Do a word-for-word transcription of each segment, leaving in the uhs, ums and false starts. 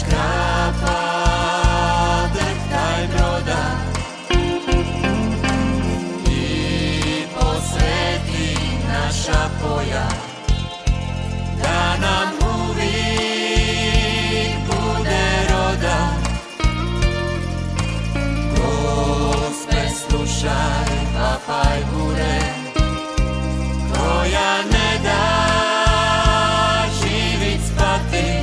škrapa drhtaj broda i posveti naša polja, da nam uvijek bude roda. Gospe, slušaj vapaj bure, koja ne da živit spati.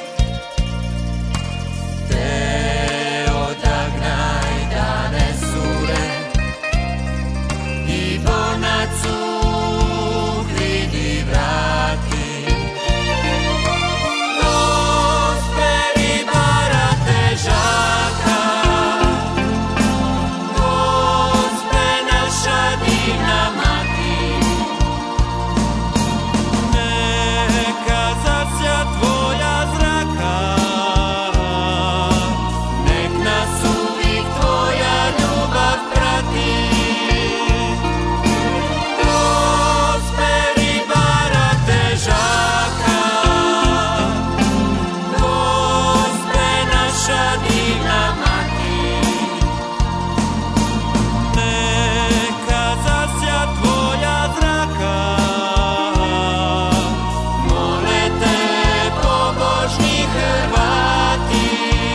Te odagnaj dane sure i bonacu vidi vrati. Gospe, ribara težaka, Gospe, naša divna mati, neka zasja tvoja zraka, nek nas uvijek tvoja ljubav prati. Gospe, ribara težaka, Gospe, naša divna mati, neka zasja tvoja zraka, mole te pobožni Hrvati.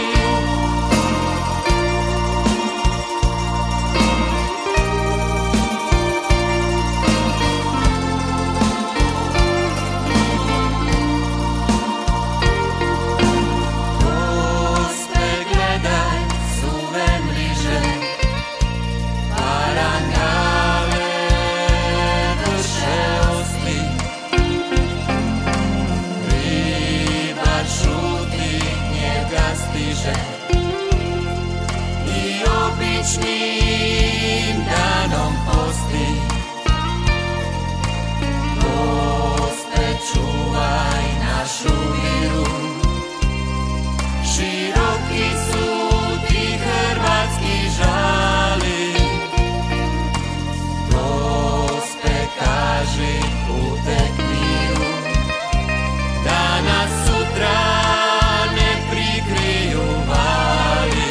Gospe, gledaj suve mriže, parangale vrše osli, ribar šuti, njega stiže i običnim danom posti. Gospe, čuvaj našu viru, široki su ti hrvatski žali. Gospe, kaži putek miru, da nas sutra ne prikriju vali.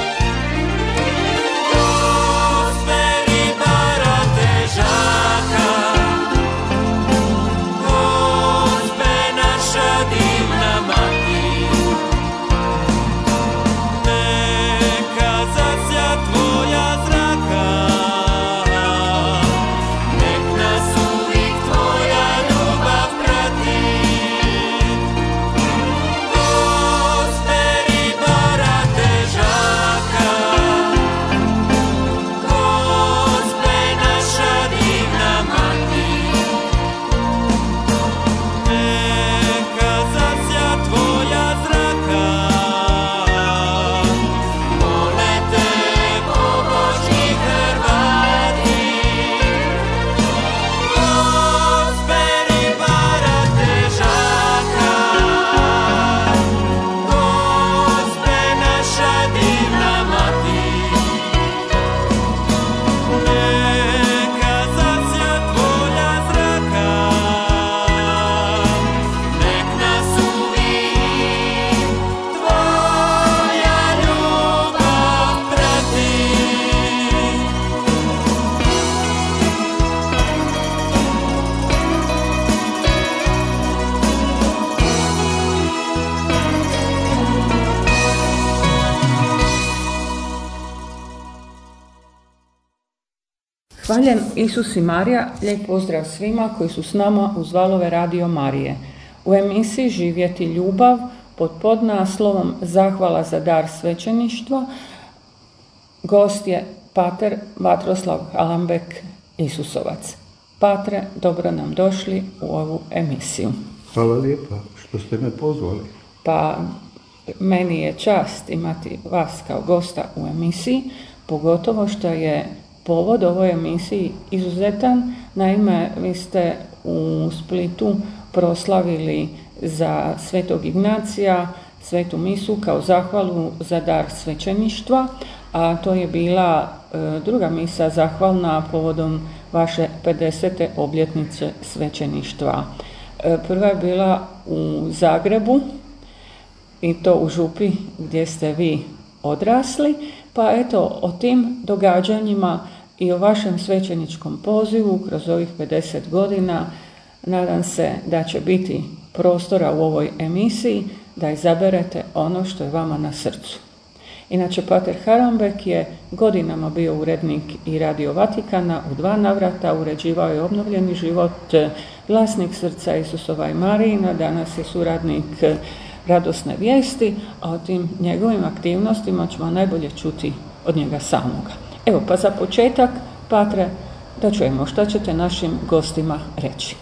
Gospe, ribara težaka, Gospe, naša divna mati, neka zasja tvoja zraka, nek nas uvijek tvoja ljubav prati. Gospe, ribara težaka, Gospe, naša divna mati, neka zasja tvoja zraka, mole te pobožni Hrvati. Gospe, ribara težaka, Gospe, naša divna mati, neka zasja tvoja zraka, nek nas uvijek tvoja ljubav prati. Hvaljen Isus i Marija, lijep pozdrav svima koji su s nama uz valove Radio Marije. U emisiji Živjeti ljubav pod podnaslovom Zahvala za dar svećeništva gost je pater Vatroslav Halambek Isusovac. Patre, dobro nam došli u ovu emisiju. Hvala lijepa što ste me pozvali. Pa meni je čast imati vas kao gosta u emisiji, pogotovo što je povod ovoj emisiji izuzetan. Naime, vi ste u Splitu proslavili za Svetog Ignacija svetu misu kao zahvalu za dar svećeništva, a to je bila e, druga misa zahvalna povodom vaše pedesete obljetnice svećeništva. E, prva je bila u Zagrebu i to u župi gdje ste vi odrasli, pa eto o tim događanjima i o vašem svećeničkom pozivu kroz ovih pedeset godina nadam se da će biti prostora u ovoj emisiji da izaberete ono što je vama na srcu. Inače, pater Harambek je godinama bio urednik i Radio Vatikana, u dva navrata uređivao je Obnovljeni život, Glasnik srca Isusova i Marijina, danas je suradnik Radosne vijesti, a o tim njegovim aktivnostima ćemo najbolje čuti od njega samoga. Evo, pa za početak, patre, da čujemo šta ćete našim gostima reći.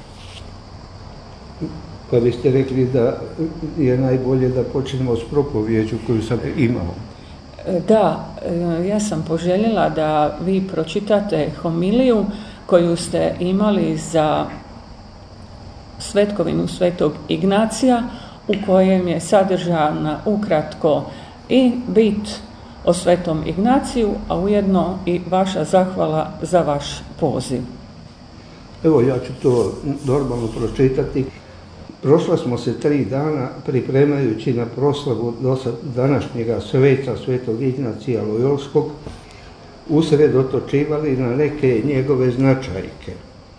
Pa vi ste rekli da je najbolje da počnemo s propovjeđu koju sam imao. Da, ja sam poželjela da vi pročitate homiliju koju ste imali za svetkovinu svetog Ignacija, u kojem je sadržana ukratko i bit o svetom Ignaciju, a ujedno i vaša zahvala za vaš poziv. Evo, ja ću to normalno pročitati. Prošla smo se tri dana pripremajući na proslavu današnjega sveca svetog Ignacija Lojolskog, usredotočivali na neke njegove značajke.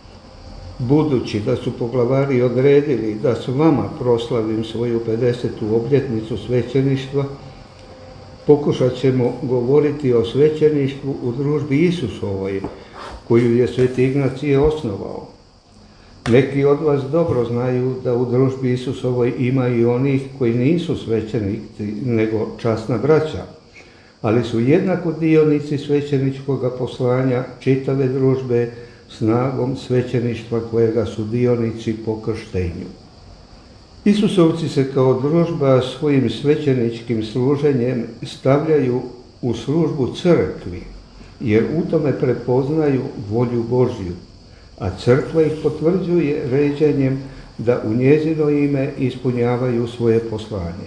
Budući da su poglavari odredili da s vama proslavim svoju pedesetu obljetnicu svećeništva, pokušat ćemo govoriti o svećeništvu u družbi Isusovoj, koju je sveti Ignacije osnovao. Neki od vas dobro znaju da u družbi Isusovoj ima i onih koji nisu svećenici, nego časna braća, ali su jednako dionici svećeničkog poslanja čitave družbe snagom svećeništva kojega su dionici po krštenju. Isusovci se kao družba svojim svećeničkim služenjem stavljaju u službu crkvi, jer u tome prepoznaju volju Božju, a crkva ih potvrđuje ređenjem da u njezino ime ispunjavaju svoje poslanje.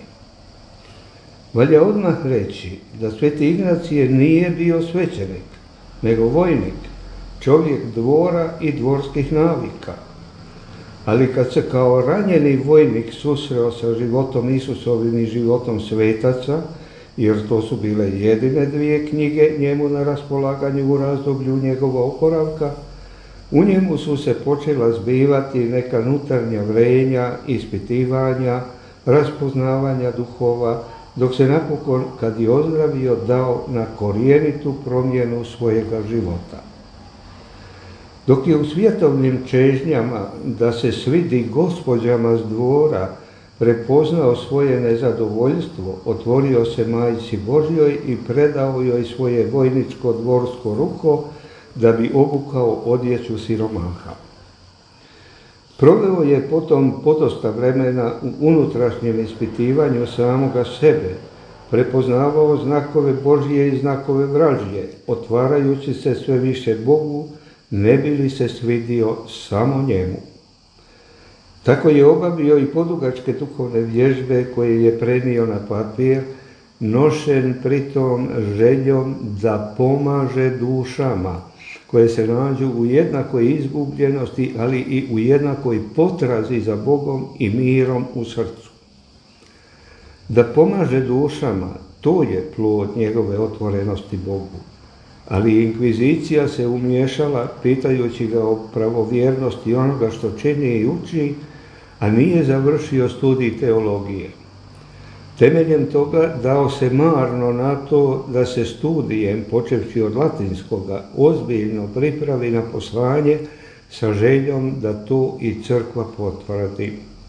Valja odmah reći da sveti Ignacije nije bio svećenik, nego vojnik, čovjek dvora i dvorskih navika. Ali kad se kao ranjeni vojnik susreo sa životom Isusovim i životom svetaca, jer to su bile jedine dvije knjige njemu na raspolaganju u razdoblju njegova oporavka, u njemu su se počela zbivati neka unutarnja vrenja, ispitivanja, raspoznavanja duhova, dok se napokon, kad je ozdravio, dao na korijenitu promjenu svojega života. Dok je u svjetovnim čežnjama da se svidi gospođama s dvora prepoznao svoje nezadovoljstvo, otvorio se Majci Božjoj i predao joj svoje vojničko dvorsko ruko da bi obukao odjeću siromaha. Proveo je potom podosta vremena u unutrašnjem ispitivanju samoga sebe, prepoznavao znakove Božje i znakove vražje, otvarajući se sve više Bogu, ne bi li se svidio samo njemu. Tako je obavio i podugačke duhovne vježbe koje je prenio na papir, nošen pritom željom da pomaže dušama koje se nađu u jednakoj izgubljenosti, ali i u jednakoj potrazi za Bogom i mirom u srcu. Da pomaže dušama, to je plod njegove otvorenosti Bogu. Ali inkvizicija se umiješala pitajući ga o pravovjernosti onoga što čini i uči, a nije završio studij teologije. Temeljem toga dao se marno na to da se studijem, počevši od latinskoga, ozbiljno pripravi na poslanje sa željom da to i crkva potvrdi.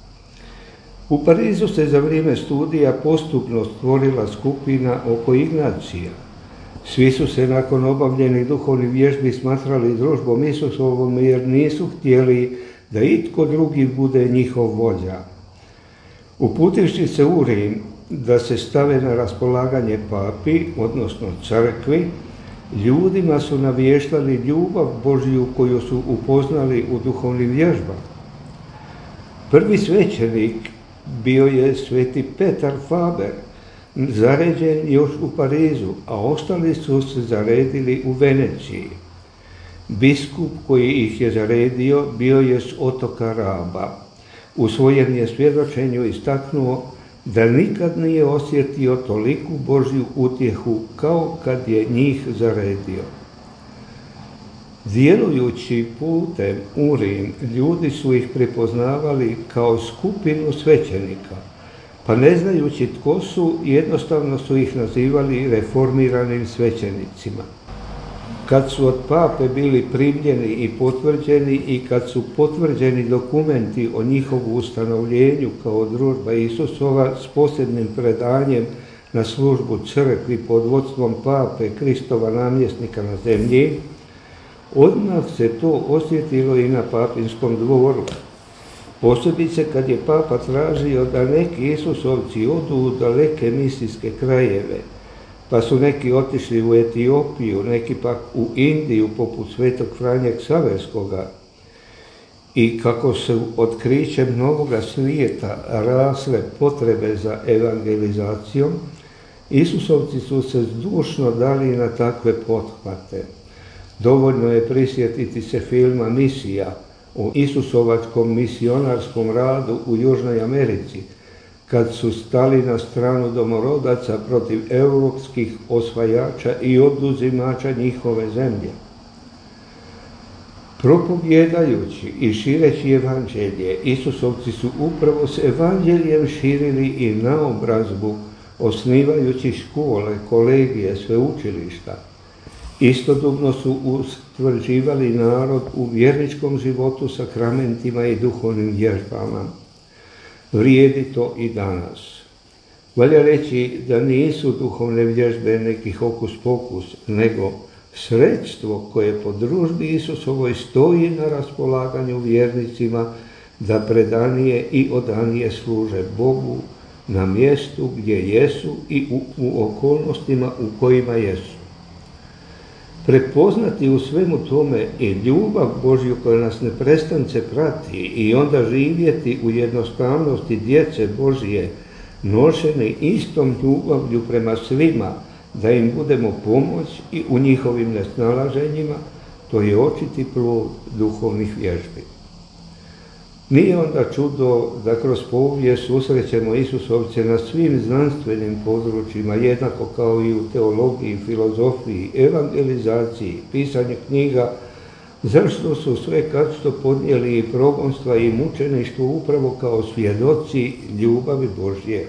U Parizu se za vrijeme studija postupno stvorila skupina oko Ignacija. Svi su se nakon obavljenih duhovnih vježbi smatrali družbom Isusovom jer nisu htjeli da itko drugi bude njihov vođa. Uputivši se u Rim da se stave na raspolaganje papi, odnosno crkvi, ljudima su navještali ljubav Božju koju su upoznali u duhovnim vježbama. Prvi svećenik bio je sveti Petar Faber, zaređen još u Parizu, a ostali su se zaredili u Veneciji. Biskup koji ih je zaredio bio je s otoka Raba. U svojem je svjedočenju istaknuo da nikad nije osjetio toliku Božju utjehu kao kad je njih zaredio. Djelujući putem u Rim, ljudi su ih prepoznavali kao skupinu svećenika, pa ne znajući tko su, jednostavno su ih nazivali reformiranim svećenicima. Kad su od pape bili primljeni i potvrđeni i kad su potvrđeni dokumenti o njihovu ustanovljenju kao družba Isusova s posebnim predanjem na službu crkvi pod vodstvom pape Kristova namjesnika na zemlji, odmah se to osjetilo i na papinskom dvoru. Posebice kad je papa tražio da neki Isusovci odu u daleke misijske krajeve, pa su neki otišli u Etiopiju, neki pak u Indiju poput svetog Franje Ksaverskoga, i kako su otkrićem novoga svijeta rasle potrebe za evangelizacijom, Isusovci su se zdušno dali na takve pothvate. Dovoljno je prisjetiti se filma Misija o Isusovačkom misionarskom radu u Južnoj Americi, kad su stali na stranu domorodaca protiv europskih osvajača i oduzimača njihove zemlje. Propovjedajući i šireći evanđelje, Isusovci su upravo s evanđeljem širili i naobrazbu, osnivajući škole, kolegije, sveučilišta. Istodobno su ustvrđivali narod u vjerničkom životu, sakramentima i duhovnim vježbama. Vrijedi to i danas. Valja reći da nisu duhovne vježbe neki hokus pokus, nego sredstvo koje po družbi Isusovoj stoji na raspolaganju vjernicima da predanije i odanije služe Bogu na mjestu gdje jesu i u, u okolnostima u kojima jesu. Prepoznati u svemu tome i ljubav Božju koja nas neprestance prati i onda živjeti u jednostavnosti djece Božje, nošeni istom ljubavlju prema svima, da im budemo pomoć i u njihovim nesnalaženjima, to je očiti plod duhovnih vježbi. Nije onda čudo da kroz povijest susrećemo Isusovce na svim znanstvenim područjima, jednako kao i u teologiji, filozofiji, evangelizaciji, pisanju knjiga, zašto su sve kad što podnijeli i progonstva i mučeništvo upravo kao svjedoci ljubavi Božje.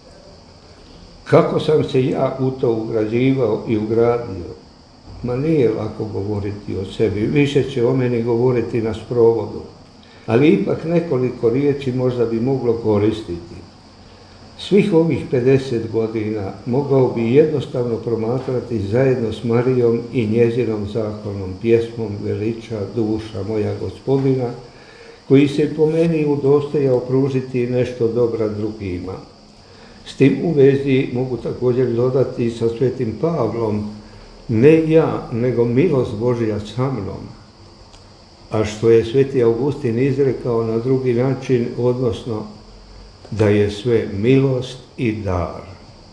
Kako sam se ja u to ugrađivao i ugradio? Ma nije lako govoriti o sebi, više će o meni govoriti na sprovodu. Ali ipak nekoliko riječi možda bi moglo koristiti. Svih ovih pedeset godina mogao bi jednostavno promatrati zajedno s Marijom i njezinom zahvalnom pjesmom Veliča duša moja Gospodina, koji se po meni udostojao pružiti nešto dobra drugima. S tim u vezi mogu također dodati sa svetim Pavlom, ne ja, nego milost Božja sa mnom. A što je sveti Augustin izrekao na drugi način, odnosno da je sve milost i dar.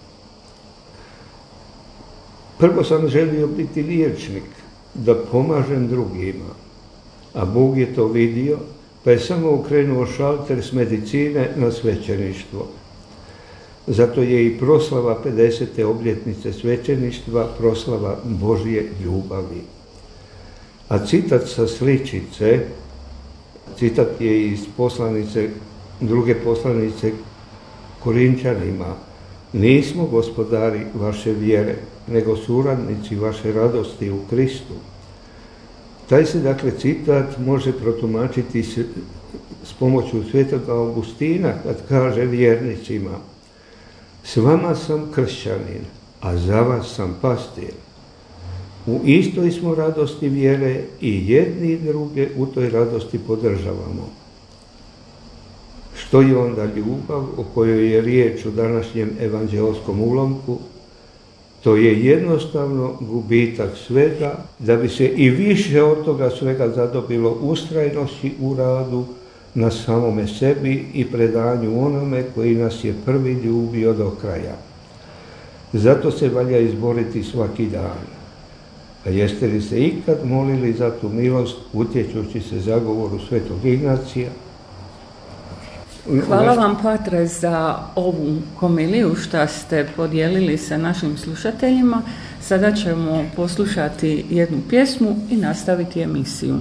Prvo sam želio biti liječnik, da pomažem drugima, a Bog je to vidio, pa je samo okrenuo šalter s medicine na svećeništvo. Zato je i proslava pedesete obljetnice svećeništva proslava Božje ljubavi. A citat sa sličice, citat je iz poslanice, druge poslanice Korinčanima, nismo gospodari vaše vjere, nego suradnici vaše radosti u Kristu. Taj se dakle citat može protumačiti s, s pomoću svetog Augustina kad kaže vjernicima, s vama sam kršćanin, a za vas sam pastir. U istoj smo radosti vjere i jedni i druge u toj radosti podržavamo. Što je onda ljubav o kojoj je riječ u današnjem evanđeoskom ulomku? To je jednostavno gubitak svega, da bi se i više od toga svega zadobilo ustrajnosti u radu na samome sebi i predanju onome koji nas je prvi ljubio do kraja. Zato se valja izboriti svaki dan. A jeste li se ikad molili za tu milost, utječući se zagovoru svetog Ignacija? Hvala vam, Patre, za ovu homiliju što ste podijelili sa našim slušateljima. Sada ćemo poslušati jednu pjesmu i nastaviti emisiju.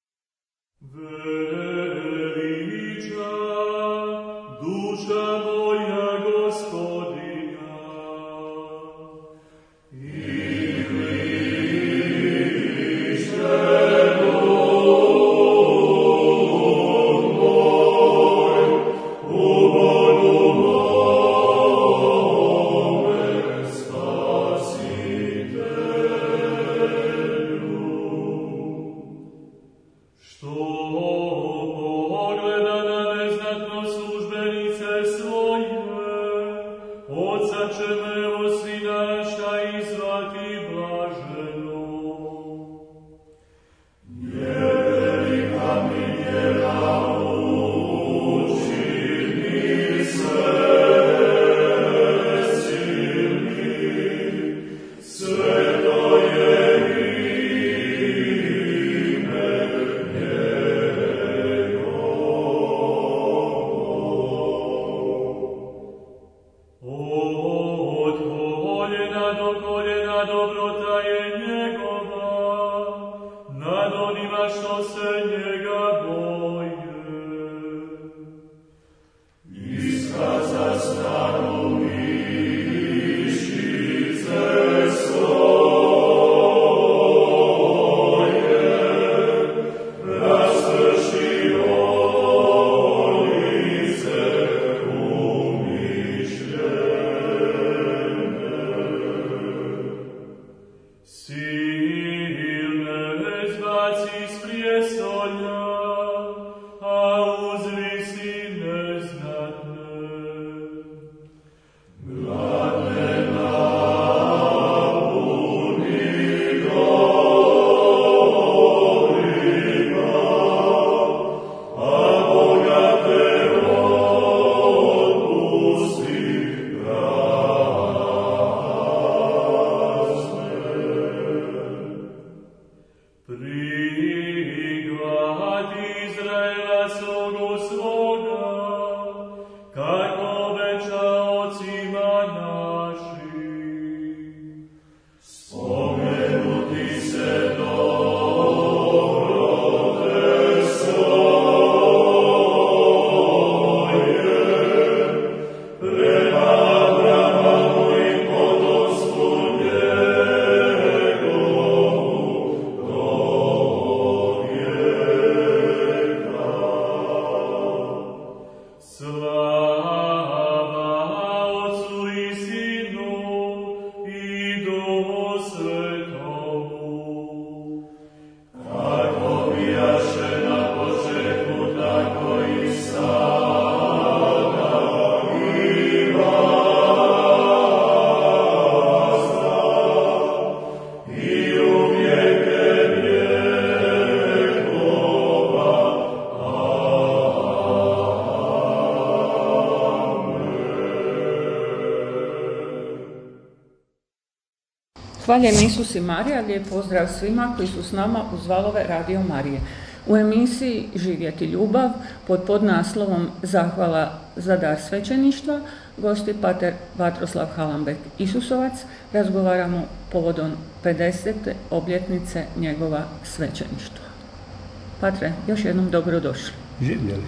Hvaljen Isus i Marija, lijep pozdrav svima koji su s nama uz valove Radio Marije. U emisiji Živjeti ljubav pod podnaslovom Zahvala za dar svećeništva gosti pater Vatroslav Halambek Isusovac. Razgovaramo povodom pedesete obljetnice njegova svećeništva. Patre, još jednom dobrodošli. Živjeli.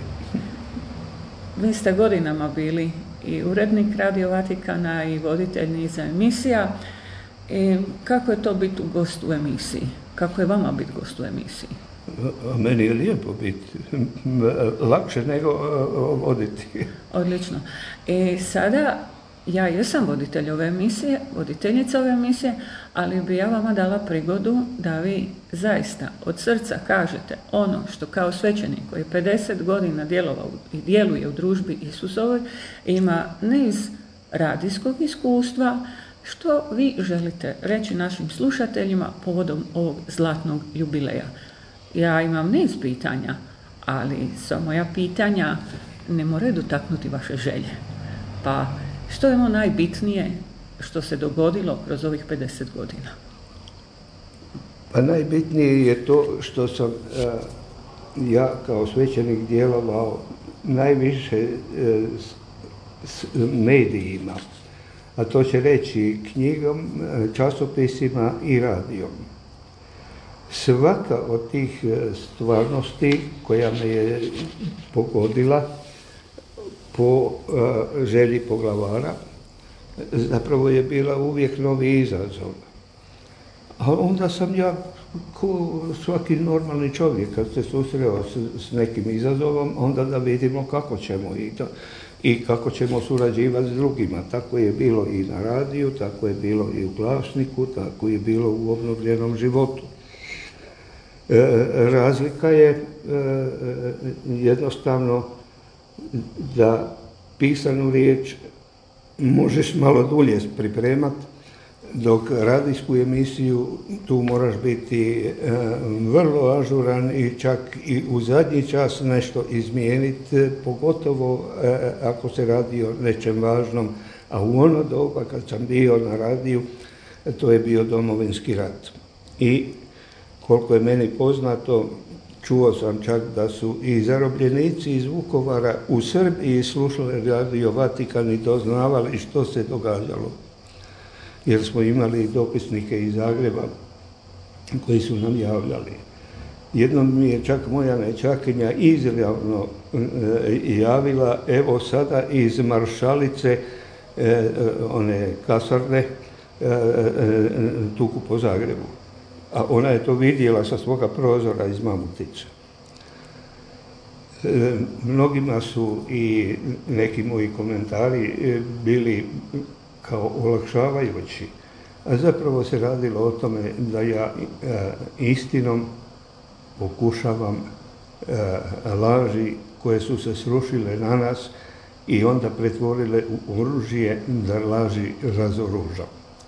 Vi ste godinama bili i urednik Radio Vatikana i voditelj niza emisija. I kako je to biti gost u emisiji? Kako je vama biti gost u emisiji? A meni je lijepo biti. Lakše nego voditi. Odlično. I sada ja jesam voditelj ove emisije, voditeljica ove emisije, ali bi ja vama dala prigodu da vi zaista od srca kažete ono što kao svećenik koji je pedeset godina djelovao i djeluje u družbi Isusovoj, ima niz radijskog iskustva. Što vi želite reći našim slušateljima povodom ovog zlatnog jubileja? Ja imam niz pitanja, ali sva moja pitanja ne moraju dotaknuti vaše želje. Pa što je ono najbitnije što se dogodilo kroz ovih pedeset godina? Pa najbitnije je to što sam ja kao svećenik djelovao najviše e, s, s medijima, a to će reći knjigom, časopisima i radijom. Svaka od tih stvarnosti koja me je pogodila po uh, želji poglavara, zapravo je bila uvijek novi izazov. A onda sam ja, ko svaki normalni čovjek, kad se susreo s, s nekim izazovom, onda da vidimo kako ćemo i, to, i kako ćemo surađivati s drugima. Tako je bilo i na radiju, tako je bilo i u Glasniku, tako je bilo u obnovljenom životu. E, razlika je e, jednostavno da pisanu riječ možeš malo dulje pripremati, dok radijsku emisiju tu moraš biti e, vrlo ažuran i čak i u zadnji čas nešto izmijeniti, pogotovo e, ako se radi o nečem važnom, a u ono doba kad sam bio na radiju, to je bio Domovinski rat. I koliko je meni poznato, čuo sam čak da su i zarobljenici iz Vukovara u Srbiji slušali radio Vatikan i doznavali što se događalo. Jer smo imali dopisnike iz Zagreba koji su nam javljali. Jednom mi je čak moja nećakinja izravno e, javila, evo sada iz Maršalice, e, one kasarne, e, e, tuku po Zagrebu. A ona je to vidjela sa svoga prozora iz Mamutića. E, mnogima su i neki moji komentari bili kao olakšavajući, a zapravo se radilo o tome da ja e, istinom pokušavam e, laži koje su se srušile na nas i onda pretvorile u oružje da laži razoružam.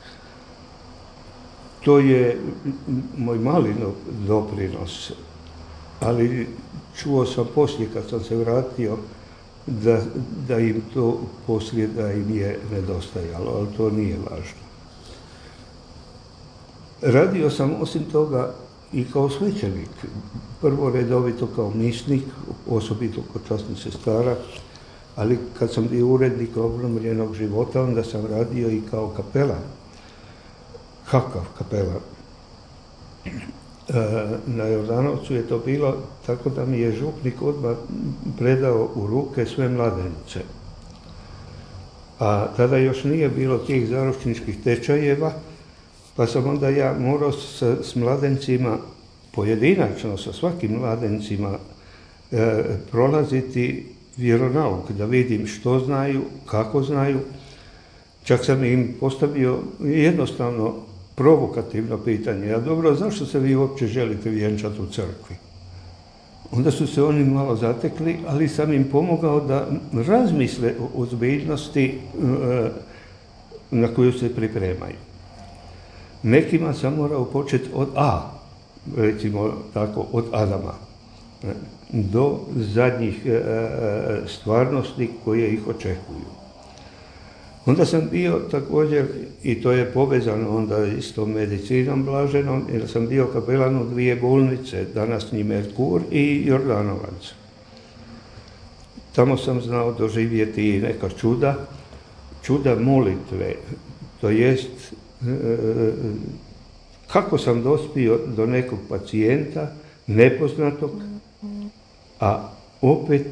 To je moj mali doprinos, ali čuo sam poslije kad sam se vratio da, da im to poslije da im je nedostajalo, ali to nije važno. Radio sam osim toga i kao svećenik, prvo redovito kao misnik, osobito kod časnih sestara, ali kad sam bio urednik obnovljenog života, onda sam radio i kao kapelan. Kakav kapelan? Na Jordanovcu je to bilo tako da mi je župnik odmah predao u ruke sve mladenice. A tada još nije bilo tih zaručničkih tečajeva, pa sam onda ja morao s, s mladencima, pojedinačno sa svakim mladencima, e, prolaziti vjeronauk, da vidim što znaju, kako znaju. Čak sam im postavio jednostavno provokativno pitanje, a dobro, zašto se vi uopće želite vjenčati u crkvi? Onda su se oni malo zatekli, ali sam im pomogao da razmisle o ozbiljnosti na koju se pripremaju. Nekima sam morao početi od A, recimo tako, od Adama, do zadnjih stvarnosti koje ih očekuju. Onda sam bio također, i to je povezano onda i s tom medicinom blaženom, jer sam bio kapelan u dvije bolnice, današnji Merkur i Jordanovac. Tamo sam znao doživjeti i neka čuda, čuda molitve, to jest kako sam dospio do nekog pacijenta, nepoznatog, a opet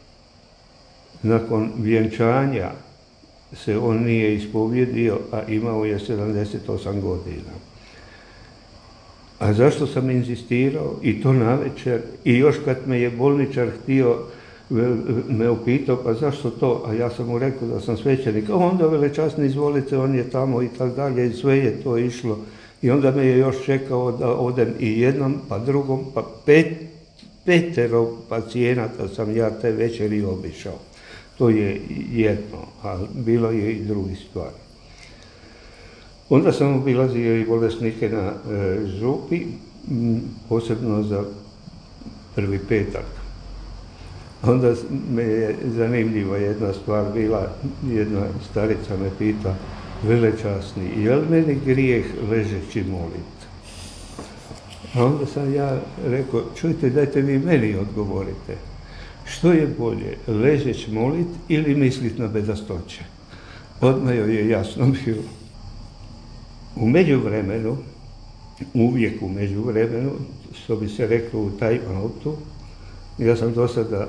nakon vjenčanja se on nije ispovjedio, a imao je sedamdeset osam godina. A zašto sam inzistirao? I to navečer, i još kad me je bolničar htio, me upitao, pa zašto to? A ja sam mu rekao da sam svećenik. A onda velečasni, izvolite, on je tamo i tako dalje, i sve je to išlo. I onda me je još čekao da odem i jednom, pa drugom, pa pet, petero pacijenata sam ja te večeri obišao. To je jedno, a bilo je i drugi stvari. Onda sam obilazio i bolesnike na e, župi, m, posebno za prvi petak. Onda me je zanimljiva jedna stvar bila, jedna starica me pita, velečasni, je li meni grijeh ležeći moliti? A onda sam ja rekao, čujte, dajte vi meni odgovorite. što je bolje, ležeć molit ili mislit na bedastoće? Odmah joj je jasno bilo. U međuvremenu, uvijek u međuvremenu, što bi se reklo u time outu, ja sam do sada,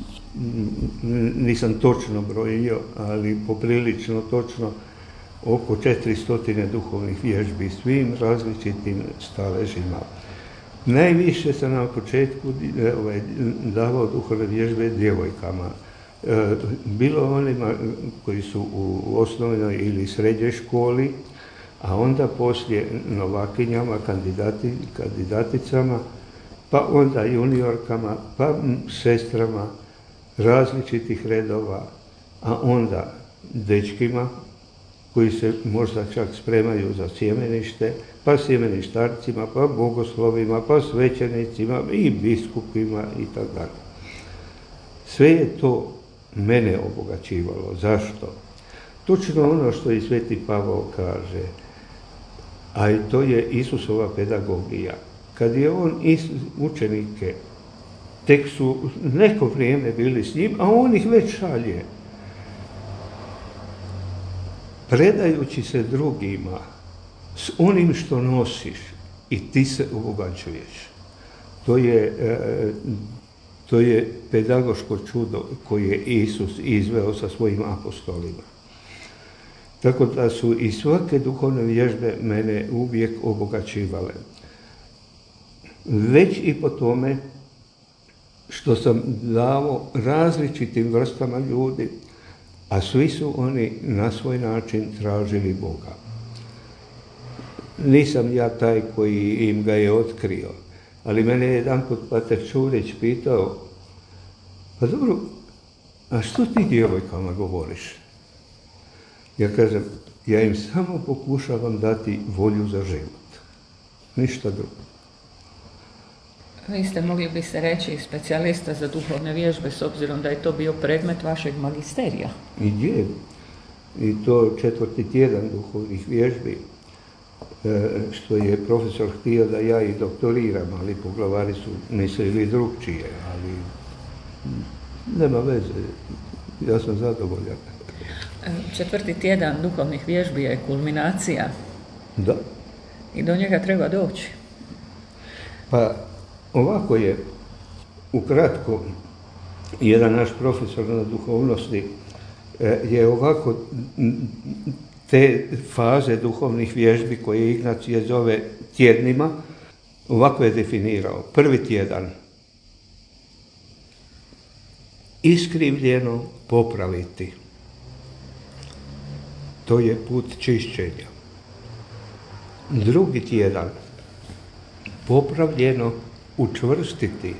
nisam točno brojio, ali poprilično točno, oko četiristo duhovnih vježbi svim različitim staležima. Najviše sam na početku ovaj, davao duhovne vježbe djevojkama. E, bilo onima koji su u osnovnoj ili srednjoj školi, a onda poslije novakinjama, kandidati, kandidaticama, pa onda juniorkama, pa sestrama različitih redova, a onda dečkima koji se možda čak spremaju za sjemenište, pa sjemeništarcima, pa bogoslovima, pa svećenicima i biskupima i tako dalje. Sve je to mene obogaćivalo. Zašto? Točno ono što i Sveti Pavao kaže, a i to je Isusova pedagogija. Kad je on učenike, tek su neko vrijeme bili s njim, a on ih već šalje. Predajući se drugima s onim što nosiš i ti se obogaćuješ. To je, to je pedagoško čudo koje je Isus izveo sa svojim apostolima. Tako da su i svake duhovne vježbe mene uvijek obogaćivale. Već i po tome što sam dao različitim vrstama ljudi, a svi su oni na svoj način tražili Boga. Nisam ja taj koji im ga je otkrio, ali mene je jedanput pater Čurić pitao, pa dobro, a što ti djevojkama govoriš? Ja kažem, ja im samo pokušavam dati volju za život, ništa drugo. Vi ste, mogli bi se reći, specijalista za duhovne vježbe, s obzirom da je to bio predmet vašeg magisterija. I je. I to četvrti tjedan duhovnih vježbi, što je profesor htio da ja i doktoriram, ali poglavari su mislili drugčije, ali nema veze, ja sam zadovoljan. Četvrti tjedan duhovnih vježbi je kulminacija. Da. I do njega treba doći. Pa ovako je, ukratko, jedan naš profesor na duhovnosti je ovako te faze duhovnih vježbi koje Ignacije zove tjednima, ovako je definirao. Prvi tjedan, iskrivljeno popraviti. To je put čišćenja. Drugi tjedan, popravljeno učvrstiti.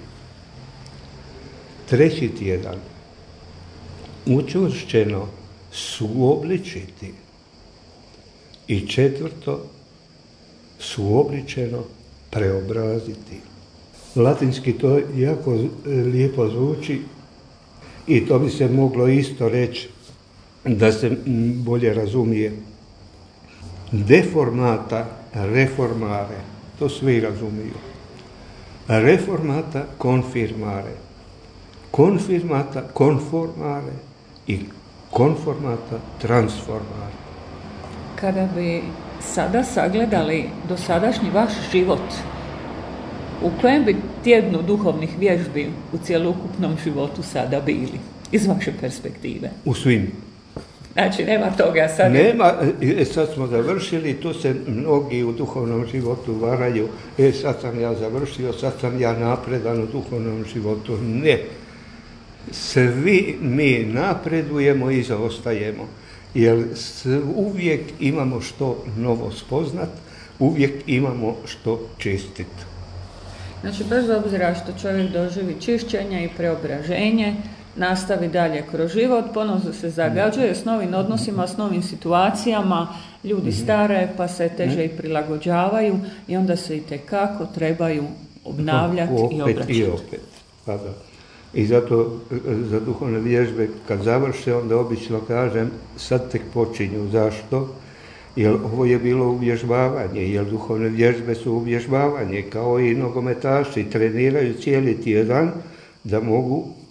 Treći tjedan, učvršćeno suobličiti. I četvrto, suobličeno preobraziti. Latinski to jako lijepo zvuči i to bi se moglo isto reći da se bolje razumije. Deformata reformare, to svi razumiju. Reformata confirmare, confirmata conformare i conformata transformare. Kada bi sada sagledali dosadašnji vaš život, u kojem bi tjednu duhovnih vježbi u cjelokupnom životu sada bili, iz vaše perspektive? U svim. Znači, nema toga sad. Nema, e, sad smo završili, tu se mnogi u duhovnom životu varaju, e, sad sam ja završio, sad sam ja napredan u duhovnom životu. Ne. Svi mi napredujemo i zaostajemo, jer uvijek imamo što novo spoznat, uvijek imamo što čistiti. Znači, bez obzira što čovjek doživi čišćenje i preobraženje, nastavi dalje kroz život, ponovno se zagađuje s novim odnosima, s novim situacijama, ljudi stare pa se teže i prilagođavaju i onda se itekako trebaju obnavljati opet i obraćati. I opet, pa da. I zato za duhovne vježbe kad završe, onda obično kažem sad tek počinju. Zašto? Jer ovo je bilo uvježbavanje, jer duhovne vježbe su uvježbavanje, kao i nogometaši treniraju cijeli tjedan da mogu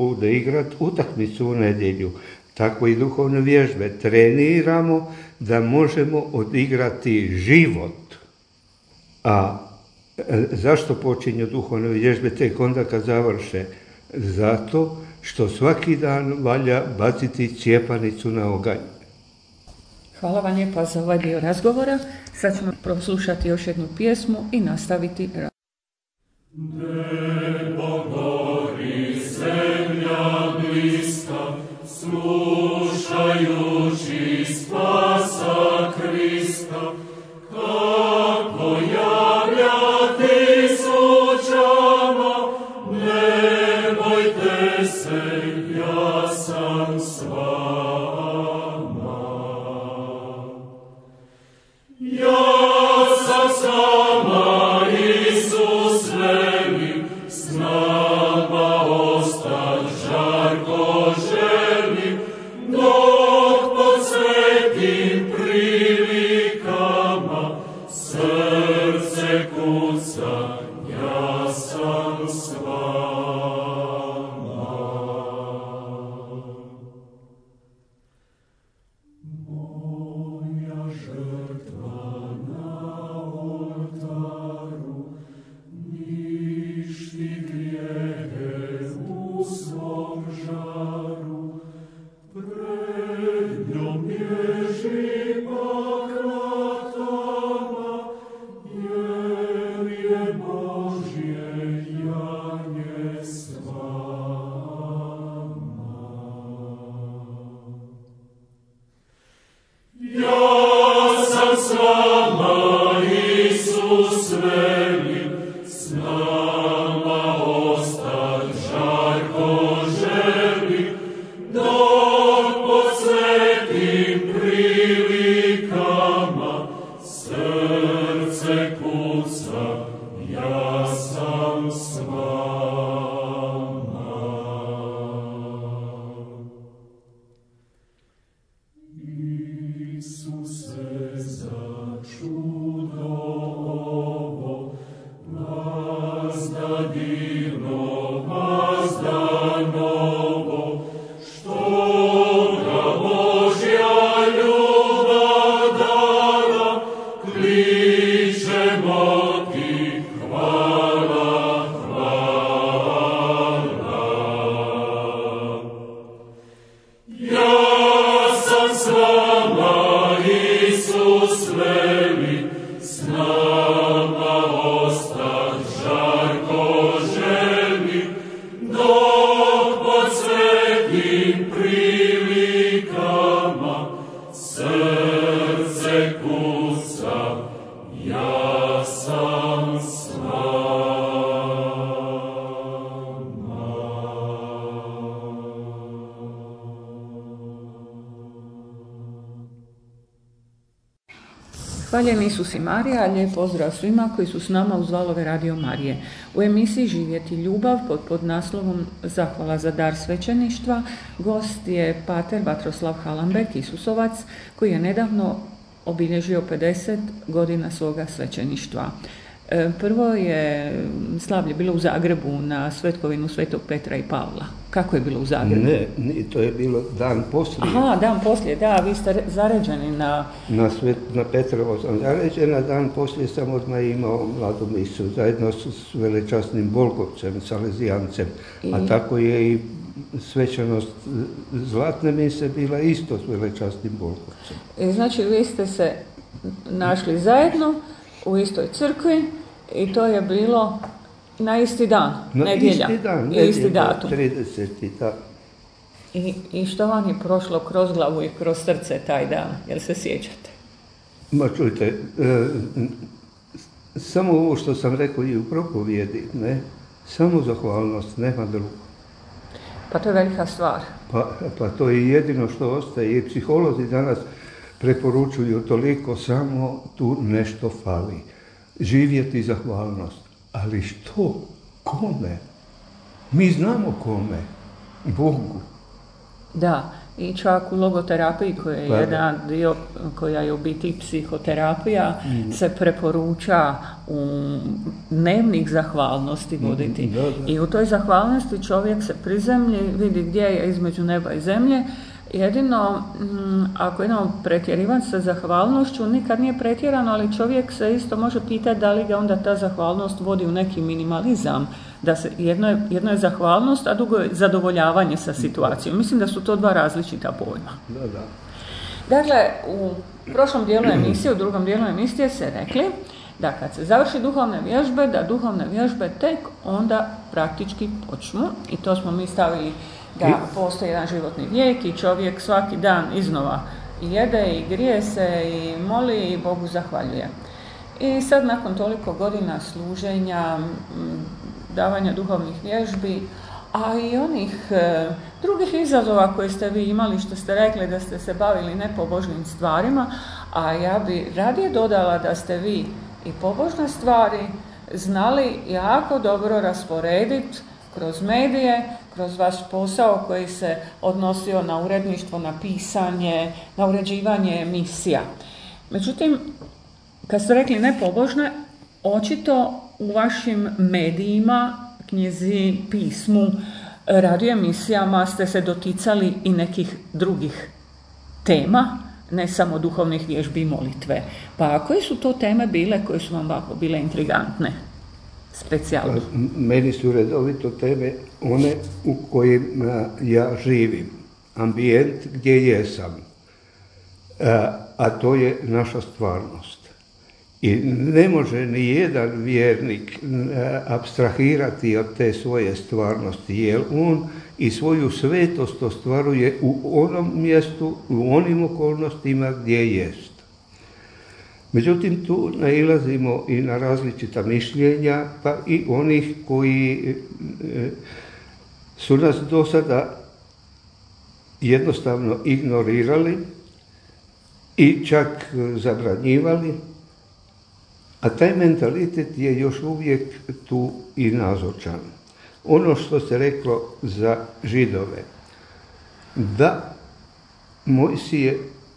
odigrati utakmicu u nedjelju. Tako i duhovne vježbe treniramo da možemo odigrati život. A zašto počinju duhovne vježbe tek onda kad završe? Zato što svaki dan valja baciti cijepanicu na oganj. Hvala vam lijepa za ovaj dio razgovora. Sad ćemo proslušati još jednu pjesmu i nastaviti razgovor. Nebo gori, zemlja bliska, slušajući spasa Krista, kako javljati suđama, ne bojte se, ja sam s vama. Ja sam s vama, Isus veli, s nama ostat žarko želi, dok pod svetim prilikama srce kuca, ja sam s vama. Moja žrtva na oltaru ništi grijehe u svom žaru, pred njom bježi bakratama, jer je Božje janje s vama. Ja sam s vama, Isus veli, s nama ostat žarko želi, dok pod svetim prilikama srce kuca, ja sam s vama. Isuse, za čudo ovo, vazda divno, vazda novo, što ga Božja ljubav dala, kličemo ti hvala, hvala. Ja sam s vama, Isus veli, s nama ostat žarko želi, dok pod svetim prilikama srce kuca, ja sam s Hvaljen Isus i Marija, lijep pozdrav svima koji su s nama uz valove Radio Marije. U emisiji Živjeti ljubav pod podnaslovom Zahvala za dar svećeništva gost je pater Vatroslav Halambek, Isusovac, koji je nedavno obilježio pedeset godina svoga svećeništva. Prvo je slavlje bilo u Zagrebu na svetkovinu Svetog Petra i Pavla. Kako je bilo u Zagrebu? Ne, ne, to je bilo dan poslije. Aha, dan poslije, da, vi ste zaređeni na... Na, svet, na Petrovo sam zaređena, dan poslije sam odmah imao mladu misu, zajedno s, s velečasnim Bolgovcem, Salezijancem, I... a tako je i svečanost zlatne mise bila isto s velečasnim Bolgovcem. I znači, vi ste se našli zajedno u istoj crkvi i to je bilo na isti dan, na nedjelja. Isti dan, nedjelja, isti datum. trideseti da. I, I što vam je prošlo kroz glavu i kroz srce taj dan, jel se sjećate? Ma čujte, e, samo ovo što sam rekao i u propovjedi, ne, samo zahvalnost, nema drugo. Pa to je velika stvar. Pa, pa to je jedino što ostaje. I psiholozi danas preporučuju toliko, samo tu nešto fali. Živjeti zahvalnost. Ali što? Kome? Mi znamo kome. Bogu. Da, i čak u logoterapiji koja je Pa, jedan dio, koja je u biti psihoterapija, mm. se preporuča u dnevnik zahvalnosti voditi. Mm, da, da. I u toj zahvalnosti čovjek se prizemlji, vidi gdje je između neba i zemlje. Jedino, ako idemo pretjerivati sa zahvalnošću, nikad nije pretjerano, ali čovjek se isto može pitati da li ga onda ta zahvalnost vodi u neki minimalizam. Da se, jedno, je, jedno je zahvalnost, a drugo je zadovoljavanje sa situacijom. Mislim da su to dva različita pojma. Da, da. Dakle, u prošlom dijelu emisije, u drugom dijelu emisije se rekli da kad se završi duhovne vježbe, da duhovne vježbe tek onda praktički počnu. I to smo mi stavili da postoji jedan životni vijek i čovjek svaki dan iznova jede i grije se i moli i Bogu zahvaljuje. I sad nakon toliko godina služenja, davanja duhovnih vježbi, a i onih e, drugih izazova koje ste vi imali, što ste rekli da ste se bavili nepobožnim stvarima, a ja bi radije dodala da ste vi i pobožne stvari znali jako dobro rasporediti kroz medije, kroz vaš posao koji se odnosio na uredništvo, na pisanje, na uređivanje emisija. Međutim, kad ste rekli nepobožne, očito u vašim medijima, knjizi, pismu, radio emisijama ste se doticali i nekih drugih tema, ne samo duhovnih vježbi i molitve. Pa koje su to teme bile koje su vam ovako bile intrigantne? Specijalno. Meni su redovito teme one u kojima ja živim. Ambijent gdje jesam. A to je naša stvarnost. I ne može ni jedan vjernik apstrahirati od te svoje stvarnosti, jer on i svoju svetost ostvaruje u onom mjestu, u onim okolnostima gdje jest. Međutim, tu nailazimo i na različita mišljenja, pa i onih koji su nas do sada jednostavno ignorirali i čak zabranjivali, a taj mentalitet je još uvijek tu i nazočan. Ono što se reklo za Židove, da Mojsije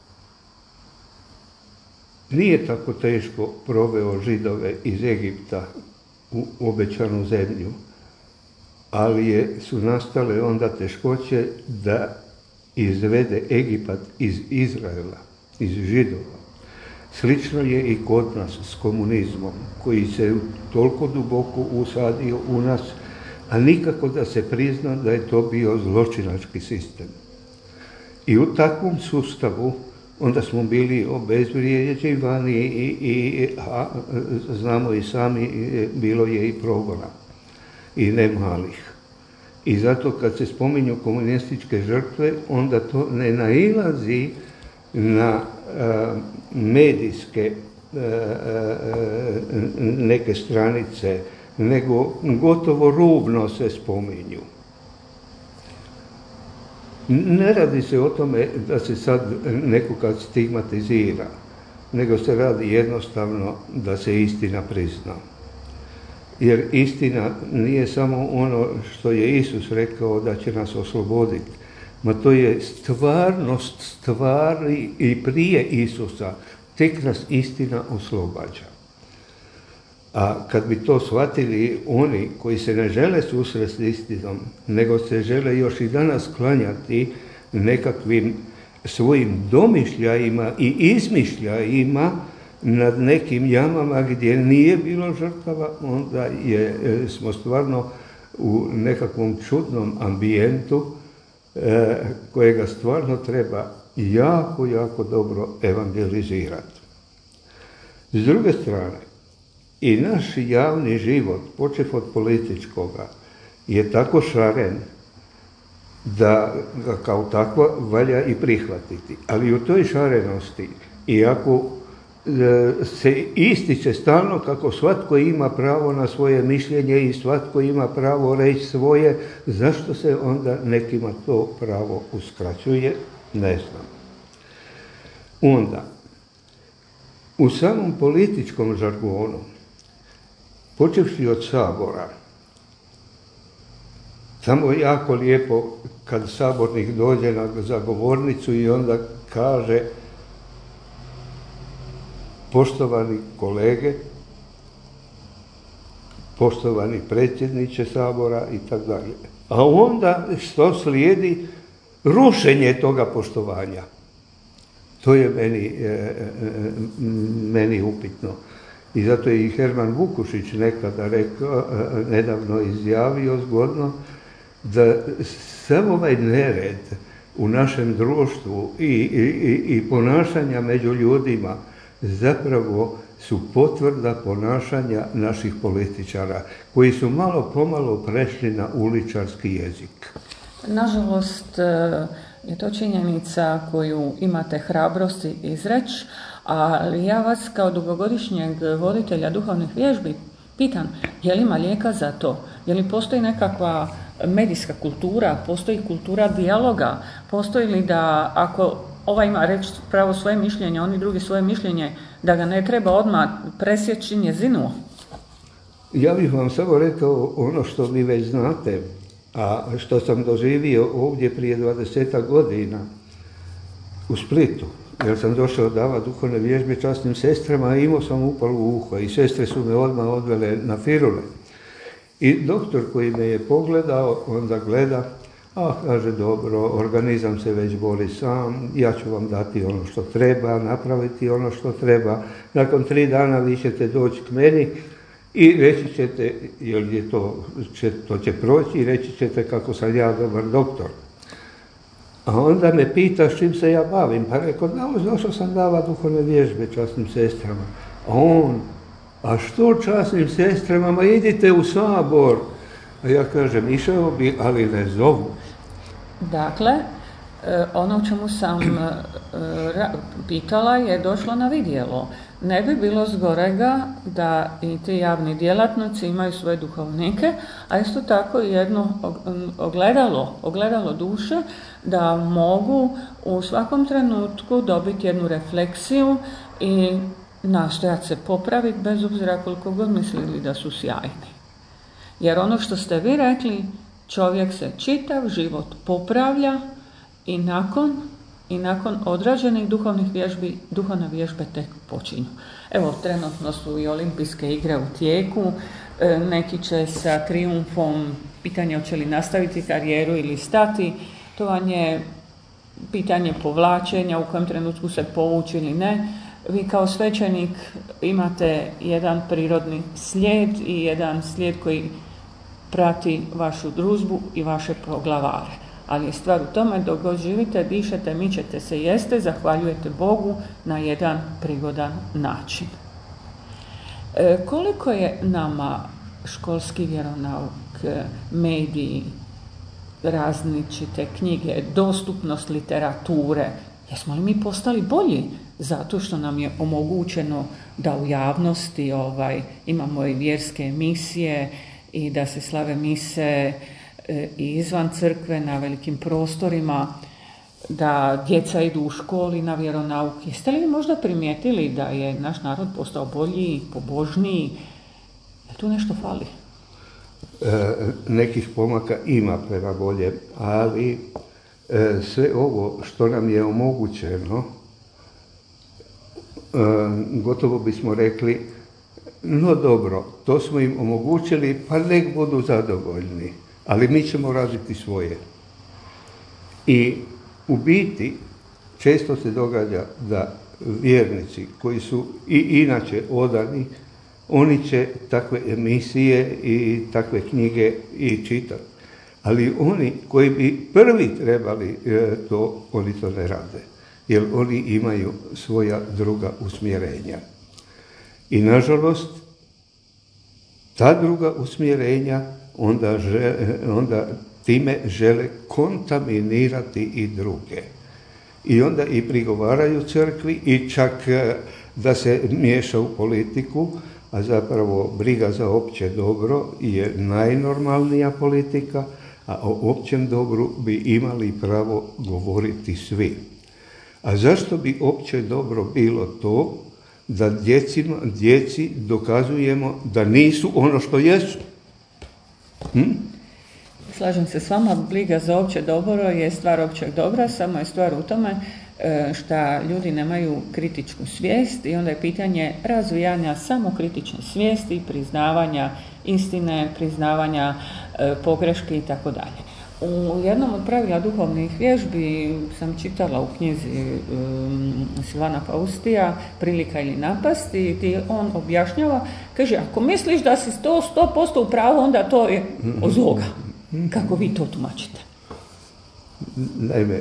nije tako teško proveo Židove iz Egipta u obećanu zemlju, ali je, su nastale onda teškoće da izvede Egipat iz Izraela, iz Židova. Slično je i kod nas s komunizmom, koji se toliko duboko usadio u nas, a nikako da se prizna da je to bio zločinački sistem. I u takvom sustavu onda smo bili obezvrijeđivani i, i a, znamo i sami, bilo je i progona, i ne malih. I zato kad se spominju komunističke žrtve, onda to ne nailazi na a, medijske a, a, neke stranice, nego gotovo rubno se spominju. Ne radi se o tome da se sad nekoga stigmatizira, nego se radi jednostavno da se istina prizna. Jer istina nije samo ono što je Isus rekao da će nas osloboditi, ma to je stvarnost stvari i prije Isusa, tek nas istina oslobađa. A kad bi to shvatili oni koji se ne žele susresti s istinom, nego se žele još i danas klanjati nekakvim svojim domišljajima i izmišljajima nad nekim jamama gdje nije bilo žrtava, onda je, smo stvarno u nekakvom čudnom ambijentu e, kojega stvarno treba jako, jako dobro evangelizirati. S druge strane, i naš javni život, počev od političkoga, je tako šaren da ga kao takva valja i prihvatiti. Ali u toj šarenosti, iako se ističe stalno kako svatko ima pravo na svoje mišljenje i svatko ima pravo reći svoje, zašto se onda nekima to pravo uskraćuje, ne znam. Onda, u samom političkom žargonu, počevši od Sabora, tamo jako lijepo kad sabornik dođe na, za govornicu i onda kaže: poštovani kolege, poštovani predsjedniče Sabora i tako dalje. A onda što slijedi? Rušenje toga poštovanja. To je meni, e, meni upitno. I zato je i Herman Vukušić nekada rekao, e, nedavno izjavio zgodno, da sam ovaj nered u našem društvu i, i, i ponašanja među ljudima zapravo su potvrda ponašanja naših političara, koji su malo pomalo prešli na uličarski jezik. Nažalost, je to činjenica koju imate hrabrosti izreći, ali ja vas kao dugogodišnjeg voditelja duhovnih vježbi pitam, je li ima lijeka za to? Je li postoji nekakva medijska kultura, postoji kultura dijaloga, postoji li da ako ovaj ima reći pravo svoje mišljenje, oni drugi svoje mišljenje, da ga ne treba odmah presjeći njezinu? Ja bih vam samo rekao ono što vi već znate, a što sam doživio ovdje prije dvadesetak godina u Splitu, jer sam došao davati duhovne vježbe časnim sestrama i imao sam upalu u uho i sestre su me odmah odvele na firule. I doktor koji me je pogledao, onda gleda, a kaže: dobro, organizam se već bori sam, ja ću vam dati ono što treba, napraviti ono što treba. Nakon tri dana vi ćete doći k meni i reći ćete, jer je to, će, to će proći, i reći ćete kako sam ja dobar doktor. A onda me pita s čim se ja bavim, pa rekao: došao sam davati duhovne vježbe časnim sestrama. A on: a što časnim sestrama, ma idite u Sabor. A ja kažem: išao bi, ali ne zovu. Dakle, ono o čemu sam pitala je došlo na vidjelo. Ne bi bilo zgorega da i ti javni djelatnici imaju svoje duhovnike, a isto tako jedno ogledalo, ogledalo duše, da mogu u svakom trenutku dobiti jednu refleksiju i nastojati se popraviti, bez obzira koliko god mislili da su sjajni. Jer ono što ste vi rekli, čovjek se čitav život popravlja i nakon, i nakon odrađenih duhovnih vježbi, duhovne vježbe tek počinju. Evo, trenutno su i olimpijske igre u tijeku, neki će sa trijumfom, pitanje hoće li nastaviti karijeru ili stati, to vam je pitanje povlačenja, u kojem trenutku se povući ili ne. Vi kao svećenik imate jedan prirodni slijed i jedan slijed koji prati vašu družbu i vaše poglavare. Ali je stvar u tome, dok god živite, dišete, mičete se, jeste, zahvaljujete Bogu na jedan prigodan način. E, koliko je nama školski vjeronauk, mediji, različite knjige, dostupnost literature, jesmo li mi postali bolji zato što nam je omogućeno da u javnosti ovaj, imamo i vjerske emisije i da se slave mise e, i izvan crkve na velikim prostorima, da djeca idu u školi na vjeronauk. Jeste li možda primijetili da je naš narod postao bolji, pobožniji? Da tu nešto fali? E, nekih pomaka ima prema bolje, ali e, sve ovo što nam je omogućeno, e, gotovo bismo rekli: no dobro, to smo im omogućili, pa nek budu zadovoljni, ali mi ćemo raditi svoje. I u biti često se događa da vjernici koji su i inače odani, oni će takve emisije i takve knjige i čitati. Ali oni koji bi prvi trebali to, oni to ne rade, jer oni imaju svoja druga usmjerenja. I nažalost, ta druga usmjerenja onda, žele, onda time žele kontaminirati i druge. I onda i prigovaraju crkvi i čak da se miješa u politiku, a zapravo briga za opće dobro je najnormalnija politika, a o općem dobru bi imali pravo govoriti svi. A zašto bi opće dobro bilo to da djecima, djeci dokazujemo da nisu ono što jesu? Hm? slažem se s vama, briga za opće dobro je stvar općeg dobra, samo je stvar u tome što ljudi nemaju kritičku svijest i onda je pitanje razvijanja samo kritične svijesti, priznavanja istine, priznavanja e, pogreške i tako dalje. U jednom od pravila duhovnih vježbi sam čitala u knjizi um, Silvana Faustija Prilika ili napast i ti on objašnjava, kaže ako misliš da si sto, sto posto u pravu, onda to je od zloga. Kako vi to tumačite? Naime,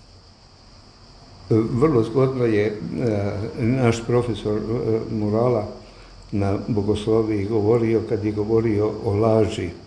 vrlo zgodno je e, naš profesor e, morala na bogosloviji govorio, kad je govorio o laži, e,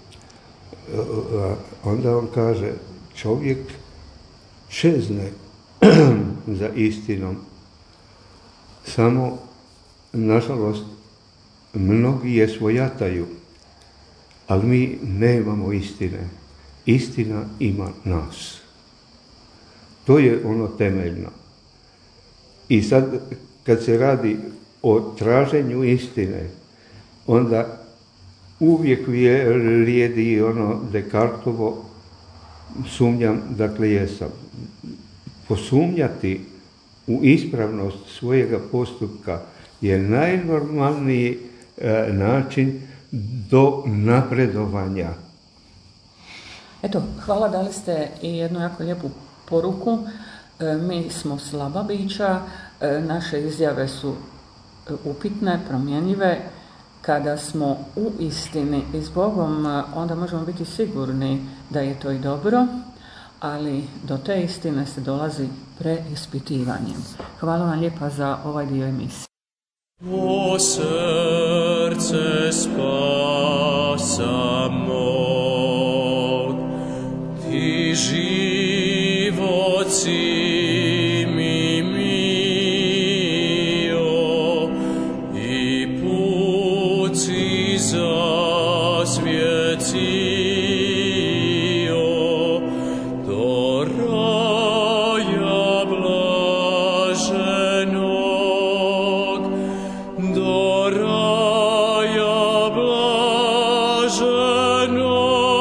onda on kaže, čovjek čezne za istinom, samo, nažalost, mnogi je svojataju, ali mi nemamo istine. Istina ima nas. To je ono temeljno. I sad, kad se radi o traženju istine, onda uvijek vrijedi ono Descartovo sumnjam, dakle jesam. Posumnjati u ispravnost svojega postupka je najnormalniji e, način do napredovanja. Eto, hvala, dali ste i jednu jako lijepu poruku. E, mi smo slaba bića, e, naše izjave su upitne, promjenjive. Kada smo u istini i s Bogom, onda možemo biti sigurni da je to i dobro, ali do te istine se dolazi preispitivanjem. Hvala vam lijepa za ovaj dio emisije. O srce spasa mog, ti život si mi mio i put si zasvjetio do raja blaženog, do raja blaženog.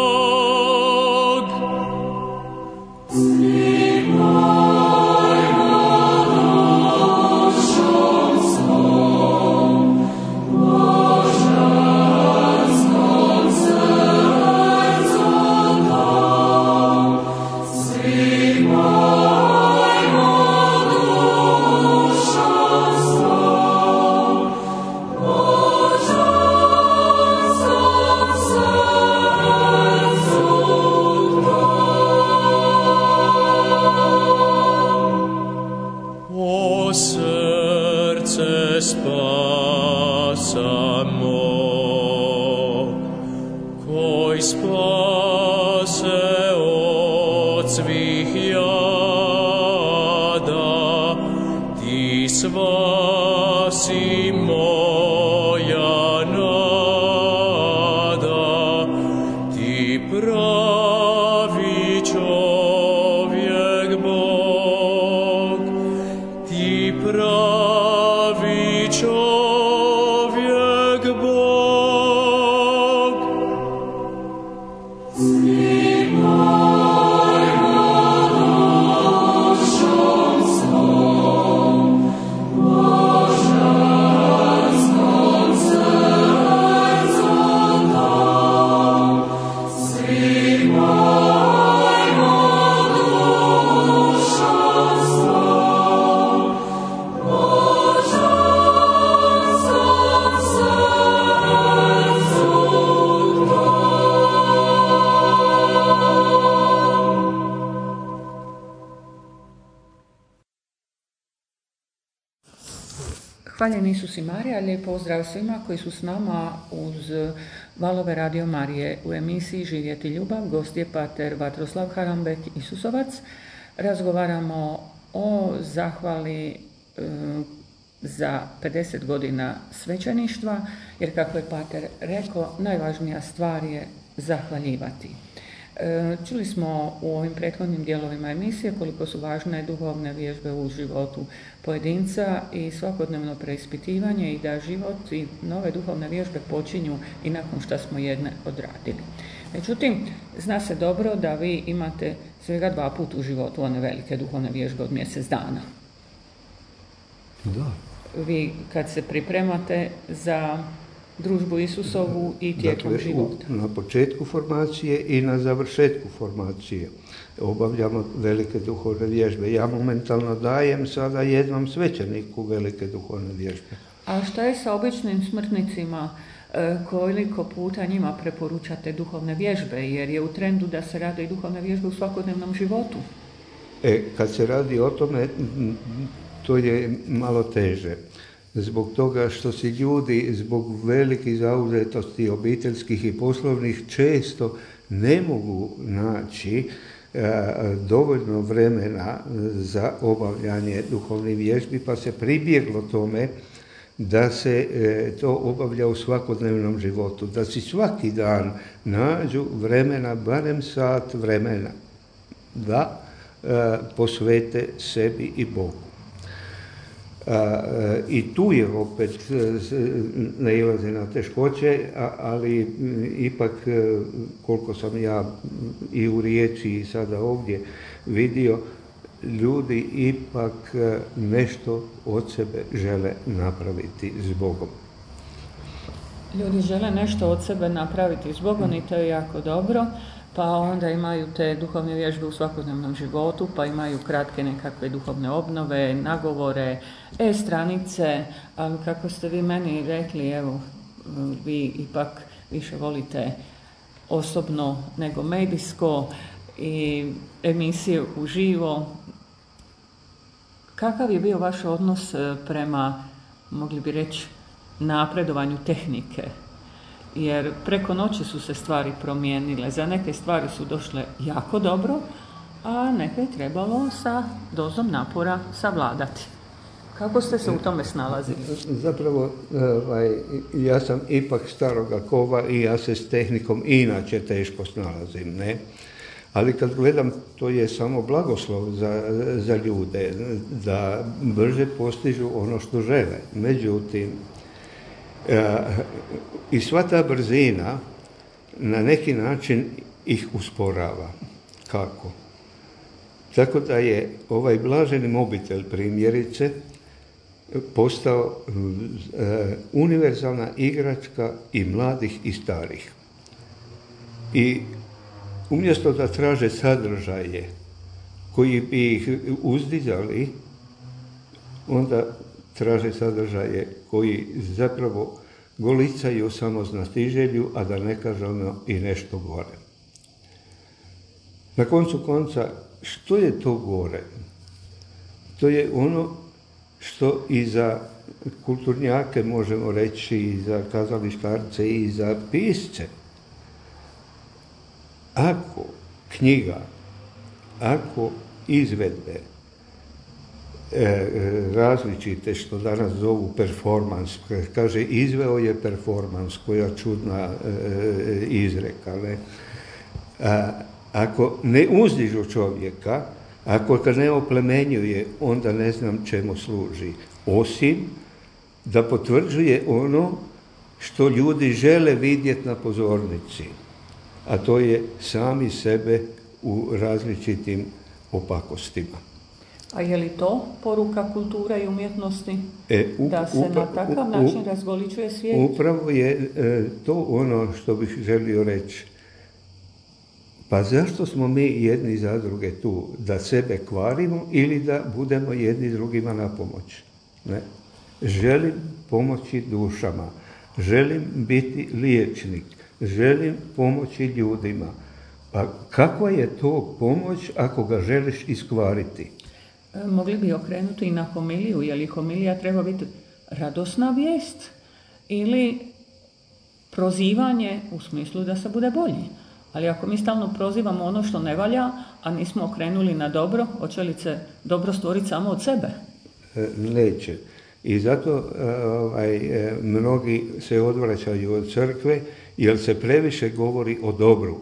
O srce spasa mog, koji spase od svih jada, ti sva si moja nada, ti pravi čovjek Bog, ti pravi čovjek Bog. Hvaljen Isus i Marija, lijep pozdrav svima koji su s nama uz valove Radio Marije u emisiji Živjeti ljubav. Gost je pater Vatroslav Harambek Isusovac. Razgovaramo o zahvali e, za pedeset godina svećeništva, jer kako je pater rekao, najvažnija stvar je zahvaljivati. Čuli smo u ovim prethodnim dijelovima emisije koliko su važne duhovne vježbe u životu pojedinca i svakodnevno preispitivanje i da život i nove duhovne vježbe počinju i nakon što smo jedne odradili. Međutim, zna se dobro da vi imate svega dva puta u životu one velike duhovne vježbe od mjesec dana. Da. Vi kad se pripremate za družbu Isusovu i tijekom dakle, života. U, na početku formacije i na završetku formacije obavljamo velike duhovne vježbe. Ja momentalno dajem sada jednom svećeniku velike duhovne vježbe. A šta je sa običnim smrtnicima? Koliko puta njima preporučate duhovne vježbe, jer je u trendu da se rade i duhovne vježbe u svakodnevnom životu? E, kad se radi o tome, to je malo teže. Zbog toga što si ljudi zbog velikih zauzetosti obiteljskih i poslovnih često ne mogu naći e, dovoljno vremena za obavljanje duhovnih vježbi, pa se pribjeglo tome da se e, to obavlja u svakodnevnom životu, da si svaki dan nađu vremena, barem sat vremena, da e, posvete sebi i Bogu. A, i tu je opet nailaze na teškoće, ali ipak koliko sam ja i u Rijeci i sada ovdje vidio, ljudi ipak nešto od sebe žele napraviti s Bogom. Ljudi žele nešto od sebe napraviti s Bogom i to je jako dobro, pa onda imaju te duhovne vježbe u svakodnevnom životu, pa imaju kratke nekakve duhovne obnove, nagovore, e-stranice, ali kako ste vi meni rekli, evo, vi ipak više volite osobno nego medijsko i emisije uživo. Kakav je bio vaš odnos prema, mogli bi reći, napredovanju tehnike? Jer preko noći su se stvari promijenile. Za neke stvari su došle jako dobro, a neke je trebalo sa dozom napora savladati. Kako ste se u tome snalazili? Zapravo, ovaj, ja sam ipak staroga kova i ja se s tehnikom inače teško snalazim, ne? Ali kad gledam, to je samo blagoslov za, za ljude, da brže postižu ono što žele. Međutim, e, i sva ta brzina na neki način ih usporava. Kako? Tako da je ovaj blaženi mobitel, primjerice, postao e, univerzalna igračka i mladih i starih. I umjesto da traže sadržaje koji bi ih uzdizali, onda traže sadržaje koji zapravo golicaju samoznatiželju, a da ne kažemo i nešto gore. Na koncu konca, što je to gore? To je ono što i za kulturnjake možemo reći, i za kazalištarce, i za pisce. Ako knjiga, ako izvedbe e, različite, što danas zovu performans, kaže izveo je performans, koja čudna e, izreka, ne? A, ako ne uzdižu čovjeka, ako ga ne oplemenjuje, onda ne znam čemu služi. Osim da potvrđuje ono što ljudi žele vidjeti na pozornici, a to je sami sebe u različitim opakostima. A je li to poruka kulture i umjetnosti? E, up, da se upra, na takav način up, razgoličuje svijet? Upravo je e, to ono što bih želio reći. Pa zašto smo mi jedni za druge tu? Da sebe kvarimo ili da budemo jedni drugima na pomoć? Ne. Želim pomoći dušama. Želim biti liječnik. Želim pomoći ljudima. Pa kakva je to pomoć ako ga želiš iskvariti? E, mogli bi okrenuti i na homiliju, je li homilija treba biti radosna vijest ili prozivanje u smislu da se bude bolji? Ali ako mi stalno prozivamo ono što ne valja, a nismo okrenuli na dobro, hoće li se dobro stvoriti samo od sebe? E, neće. I zato ovaj, mnogi se odvraćaju od crkve, jer se previše govori o dobru.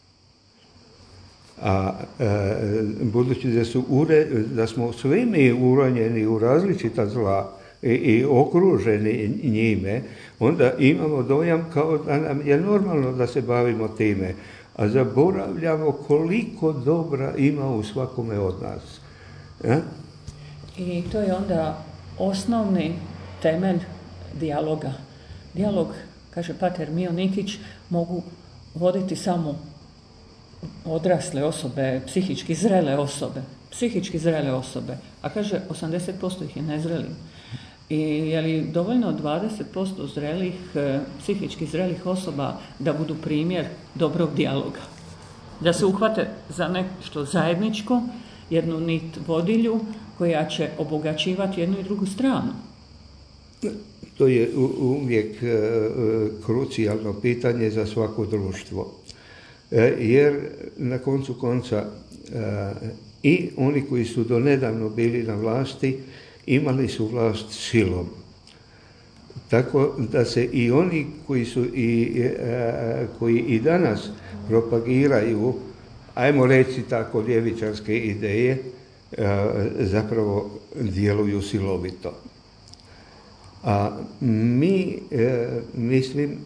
A e, budući da, su ure, da smo svi mi uranjeni u različita zla, i, i okruženi njime, onda imamo dojam kao da nam je normalno da se bavimo time, a zaboravljamo koliko dobra ima u svakome od nas. Ja? I to je onda osnovni temelj dijaloga. Dijalog, kaže pater Mio Nikić, mogu voditi samo odrasle osobe, psihički zrele osobe. Psihički zrele osobe. A kaže, osamdeset posto ih je nezrelim. I je li dovoljno dvadeset posto zrelih, psihički zrelih osoba da budu primjer dobrog dijaloga? Da se uhvate za nešto zajedničko, jednu nit vodilju koja će obogaćivati jednu i drugu stranu. To je uvijek krucijalno pitanje za svako društvo. Jer na koncu konca i oni koji su donedavno bili na vlasti imali su vlast silom. Tako da se i oni koji su i, koji i danas propagiraju, ajmo reći tako, ljevičarske ideje, zapravo djeluju silovito. A mi, mislim,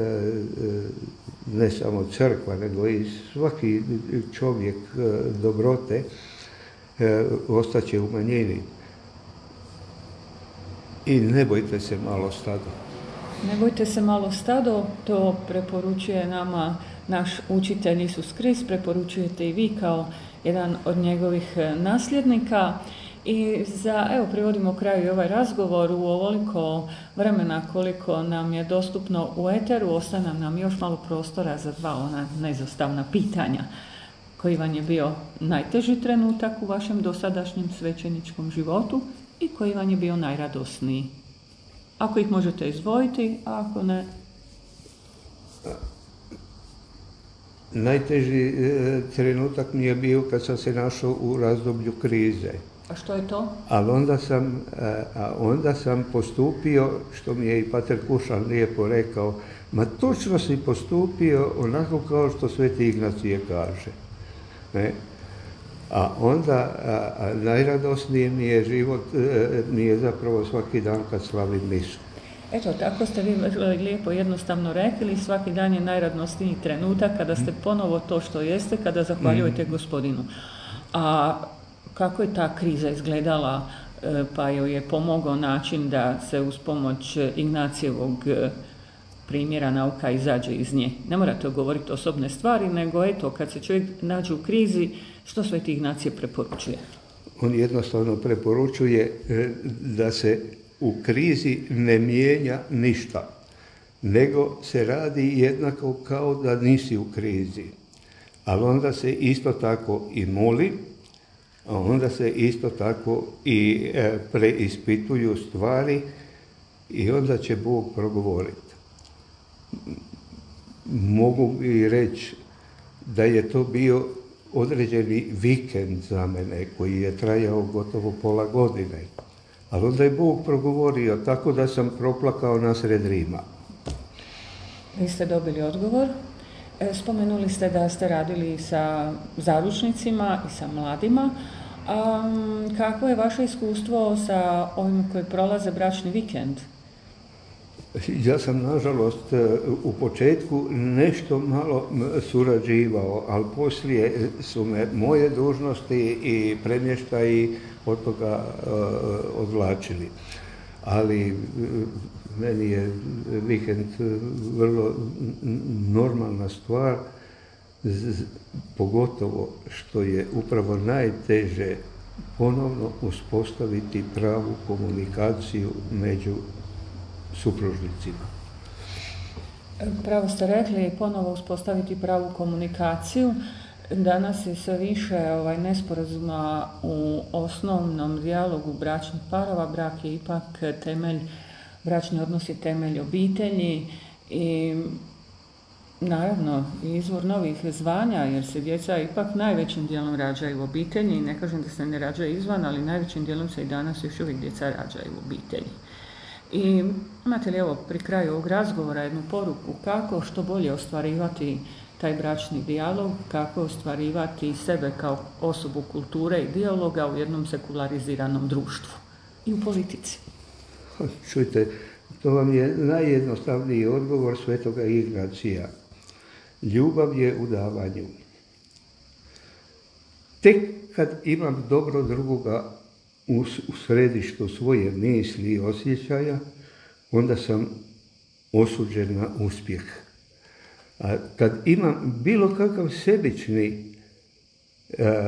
ne samo crkva, nego i svaki čovjek dobrote ostaće u manjini. I ne bojte se malo stado. Ne bojte se malo stado, to preporučuje nama naš učitelj Isus Krist, preporučujete i vi kao jedan od njegovih nasljednika. I za, evo, privodimo kraju i ovaj razgovor u ovoliko vremena koliko nam je dostupno u eteru, ostane nam još malo prostora za dva ona neizostavna pitanja. Koji vam je bio najteži trenutak u vašem dosadašnjem svećeničkom životu i koji vam je bio najradosniji? Ako ih možete izdvojiti, a ako ne... Najteži trenutak mi je bio kad sam se našao u razdoblju krize. A što je to? Ali onda sam, a onda sam postupio, što mi je i pater Kušan lijepo rekao, ma točno si postupio onako kao što Sveti Ignacije kaže. Ne? A onda a, a najradosnije mi je život, mi je zapravo svaki dan kad slavim misu. Eto, tako ste vi lijepo jednostavno rekli, svaki dan je najradosniji trenutak kada ste ponovo to što jeste, kada zahvaljujete Gospodinu. A kako je ta kriza izgledala, pa joj je pomogao način da se uz pomoć Ignacijevog primjera nauka izađe iz nje? Ne morate govoriti osobne stvari, nego eto, kad se čovjek nađe u krizi, što Sveti Ignacije preporučuje? On jednostavno preporučuje da se u krizi ne mijenja ništa, nego se radi jednako kao da nisi u krizi. Ali onda se isto tako i moli, a onda se isto tako i preispituju stvari i onda će Bog progovoriti. Mogu i reći da je to bio određeni vikend za mene koji je trajao gotovo pola godine. Ali onda je Bog progovorio tako da sam proplakao nasred Rima. Vi ste dobili odgovor. Spomenuli ste da ste radili sa zaručnicima i sa mladima. A kako je vaše iskustvo sa ovim koji prolaze bračni vikend? Ja sam, nažalost, u početku nešto malo surađivao, ali poslije su me moje dužnosti i premještaji od toga odvlačili. Ali meni je vikend vrlo normalna stvar, pogotovo što je upravo najteže ponovno uspostaviti pravu komunikaciju među supružnicima. Pravo ste rekli, ponovo uspostaviti pravu komunikaciju. Danas je sve više ovaj, nesporazuma u osnovnom dijalogu bračnih parova. Brak je ipak temelj, bračni odnos je temelj obitelji i naravno izvor novih zvanja, jer se djeca ipak najvećim dijelom rađaju u obitelji. Ne kažem da se ne rađaju izvan, ali najvećim dijelom se i danas još uvijek djeca rađaju u obitelji. I imate li evo pri kraju ovog razgovora jednu poruku kako što bolje ostvarivati taj bračni dijalog, kako ostvarivati sebe kao osobu kulture i dijaloga u jednom sekulariziranom društvu i u politici? Čujte, to vam je najjednostavniji odgovor svetoga Ignacija. Ljubav je u davanju. Tek kad imam dobro drugoga u, u središtu svoje misli i osjećaja, onda sam osuđen na uspjeh. A kad imam bilo kakav sebični e, e,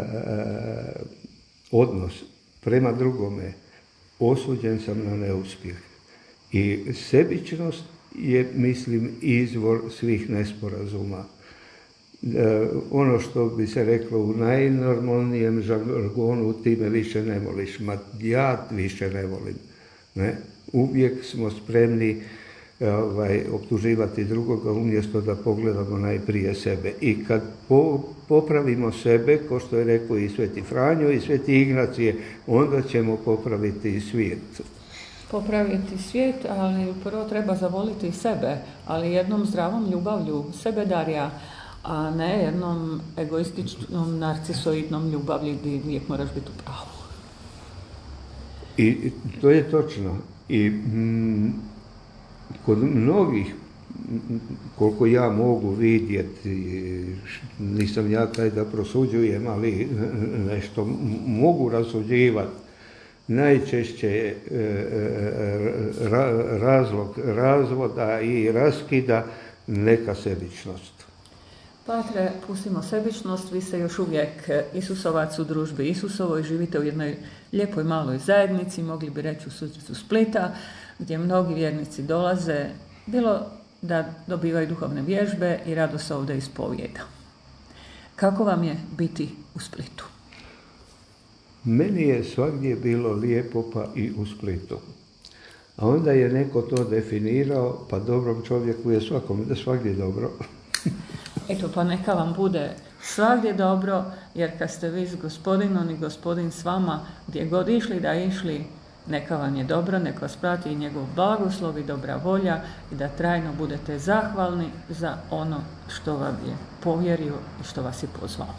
odnos prema drugome, osuđen sam na neuspjeh. I sebičnost je, mislim, izvor svih nesporazuma. E, ono što bi se reklo u najnormalnijem žargonu, ti me više ne voliš, ma ja više ne volim. Ne? Uvijek smo spremni ovaj, optuživati drugoga umjesto da pogledamo najprije sebe. I kad po, popravimo sebe, kao što je rekao i Sveti Franjo i Sveti Ignacije, onda ćemo popraviti i svijet. Popraviti svijet, ali prvo treba zavoliti sebe, ali jednom zdravom ljubavlju sebedarja, a ne jednom egoističnom, narcisoidnom ljubavlju gdje uvijek moraš biti u pravu. I to je točno. I mm, kod mnogih, koliko ja mogu vidjeti, nisam ja taj da prosuđujem, ali nešto mogu rasuđivati, najčešće je razlog razvoda i raskida neka sebičnost. Patre, pustimo sebičnost, vi ste još uvijek Isusovac u družbi Isusovoj, živite u jednoj lijepoj maloj zajednici, mogli bi reći u srcu Splita, gdje mnogi vjernici dolaze, bilo da dobivaju duhovne vježbe i rado se ovdje ispovijeda. Kako vam je biti u Splitu? Meni je svagdje bilo lijepo, pa i u Splitu. A onda je neko to definirao, pa dobrom čovjeku je svakom, svagdje dobro. Eto, pa neka vam bude svagdje dobro, jer kad ste vi s gospodinom i gospodin s vama, gdje god išli da išli, neka vam je dobro, neka vas prati i njegov blagoslov i dobra volja i da trajno budete zahvalni za ono što vam je povjerio i što vas je pozvao.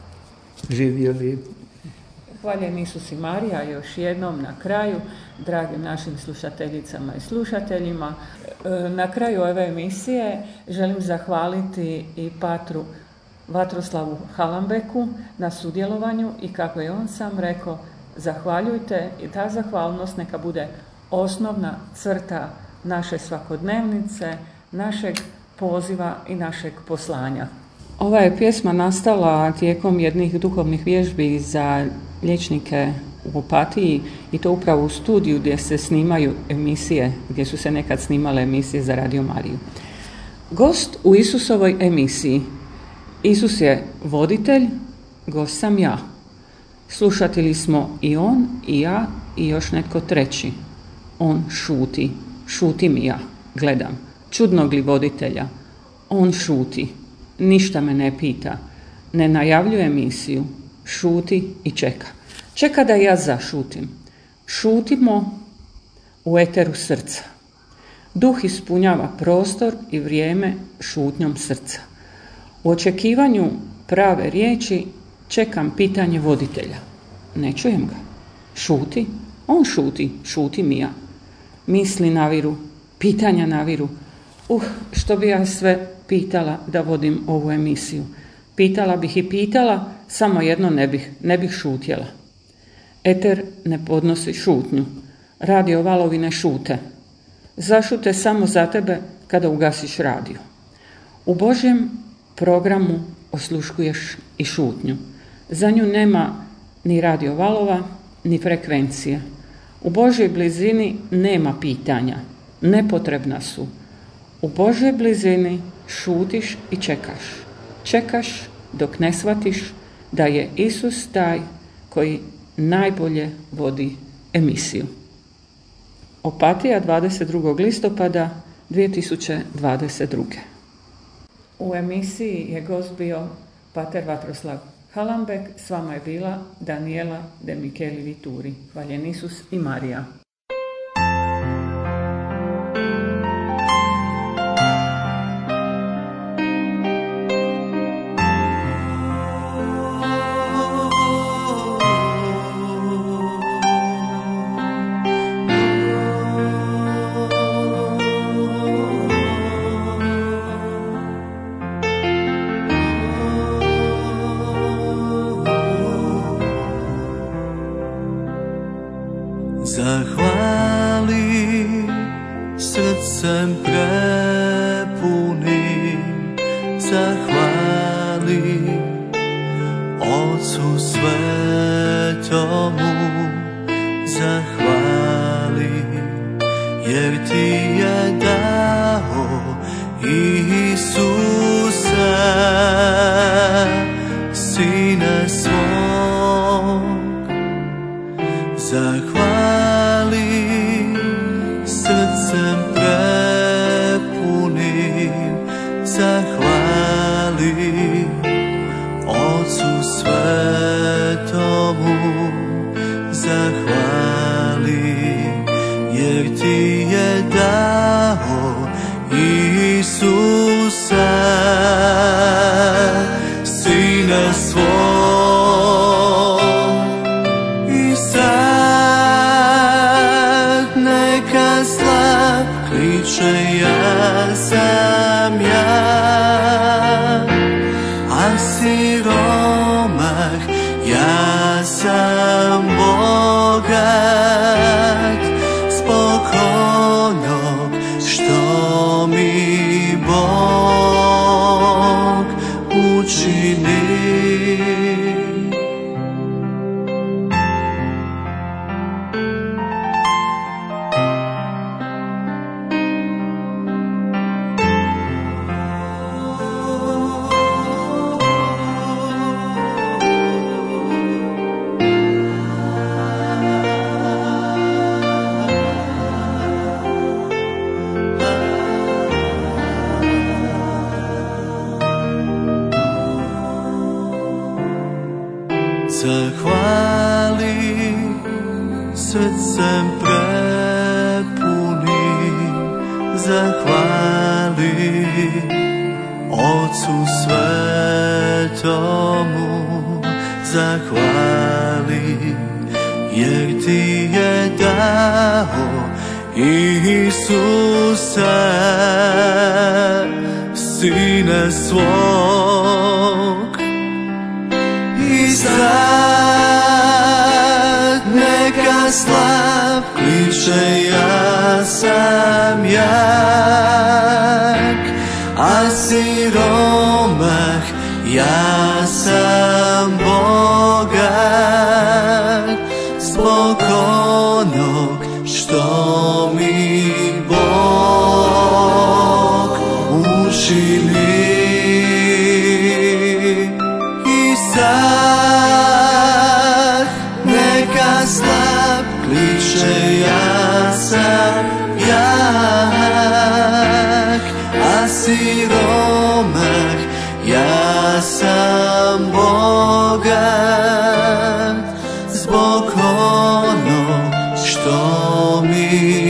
Živjeli. Hvaljen Isus i Marija još jednom na kraju, dragim našim slušateljicama i slušateljima. Na kraju ove emisije želim zahvaliti i patru Vatroslavu Halambeku na sudjelovanju i kako je on sam rekao, zahvaljujte i ta zahvalnost neka bude osnovna crta naše svakodnevnice, našeg poziva i našeg poslanja. Ova je pjesma nastala tijekom jednih duhovnih vježbi za liječnike u Opatiji i to upravo u studiju gdje se snimaju emisije, gdje su se nekad snimale emisije za Radio Mariju. Gost u Isusovoj emisiji. Isus je voditelj, gost sam ja. Slušatelji smo i on, i ja, i još netko treći. On šuti, šutim i ja, gledam. Čudnog li voditelja? On šuti, ništa me ne pita, ne najavljuje emisiju, šuti i čeka. Čeka da ja zašutim. Šutimo u eteru srca. Duh ispunjava prostor i vrijeme šutnjom srca. U očekivanju prave riječi čekam pitanje voditelja. Ne čujem ga. Šuti, on šuti, šutim i ja. Misli naviru, pitanja naviru. Uh, što bi ja sve pitala da vodim ovu emisiju. Pitala bih i pitala, samo jedno ne bih, ne bih šutjela. Eter ne podnosi šutnju. Radio valovi ne šute. Zašute samo za tebe kada ugasiš radio. U Božjem programu osluškuješ i šutnju. Za nju nema ni radio valova, ni frekvencije. U Božjoj blizini nema pitanja. Nepotrebna su. U Božjoj blizini šutiš i čekaš. Čekaš dok ne shvatiš da je Isus taj koji najbolje vodi emisiju. Opatija, dvadeset drugog listopada dvije tisuće dvadeset druge. U emisiji je gost bio pater Vatroslav Halambek, s vama je bila Daniela de Micheli Vituri. Hvaljen Isus i Marija. zahvali srcem prepunim, zahvali Ocu svetomu, zahvali jer ti je dao Isuse, Sine svog. Zahvali srcem prepunim, zahvali Ocu svetomu, zahvali jer ti je dao Isuse, Sine svog. I sad neka slab kliče, ja sam ja, a siromah ja sam bogat, zbog onog što mi Bog učini. Zahvali srcem prepunim, zahvali Ocu svetomu, zahvali jer ti je dao Isuse, Sine svog. I sad neka slab kliče, ja sam jak, a siromah ja sam bogat, zbog onog što mi Bog učini. I sad neka slab kliče, ja sam jak, a siromah ja sam bogat, zbog onog što mi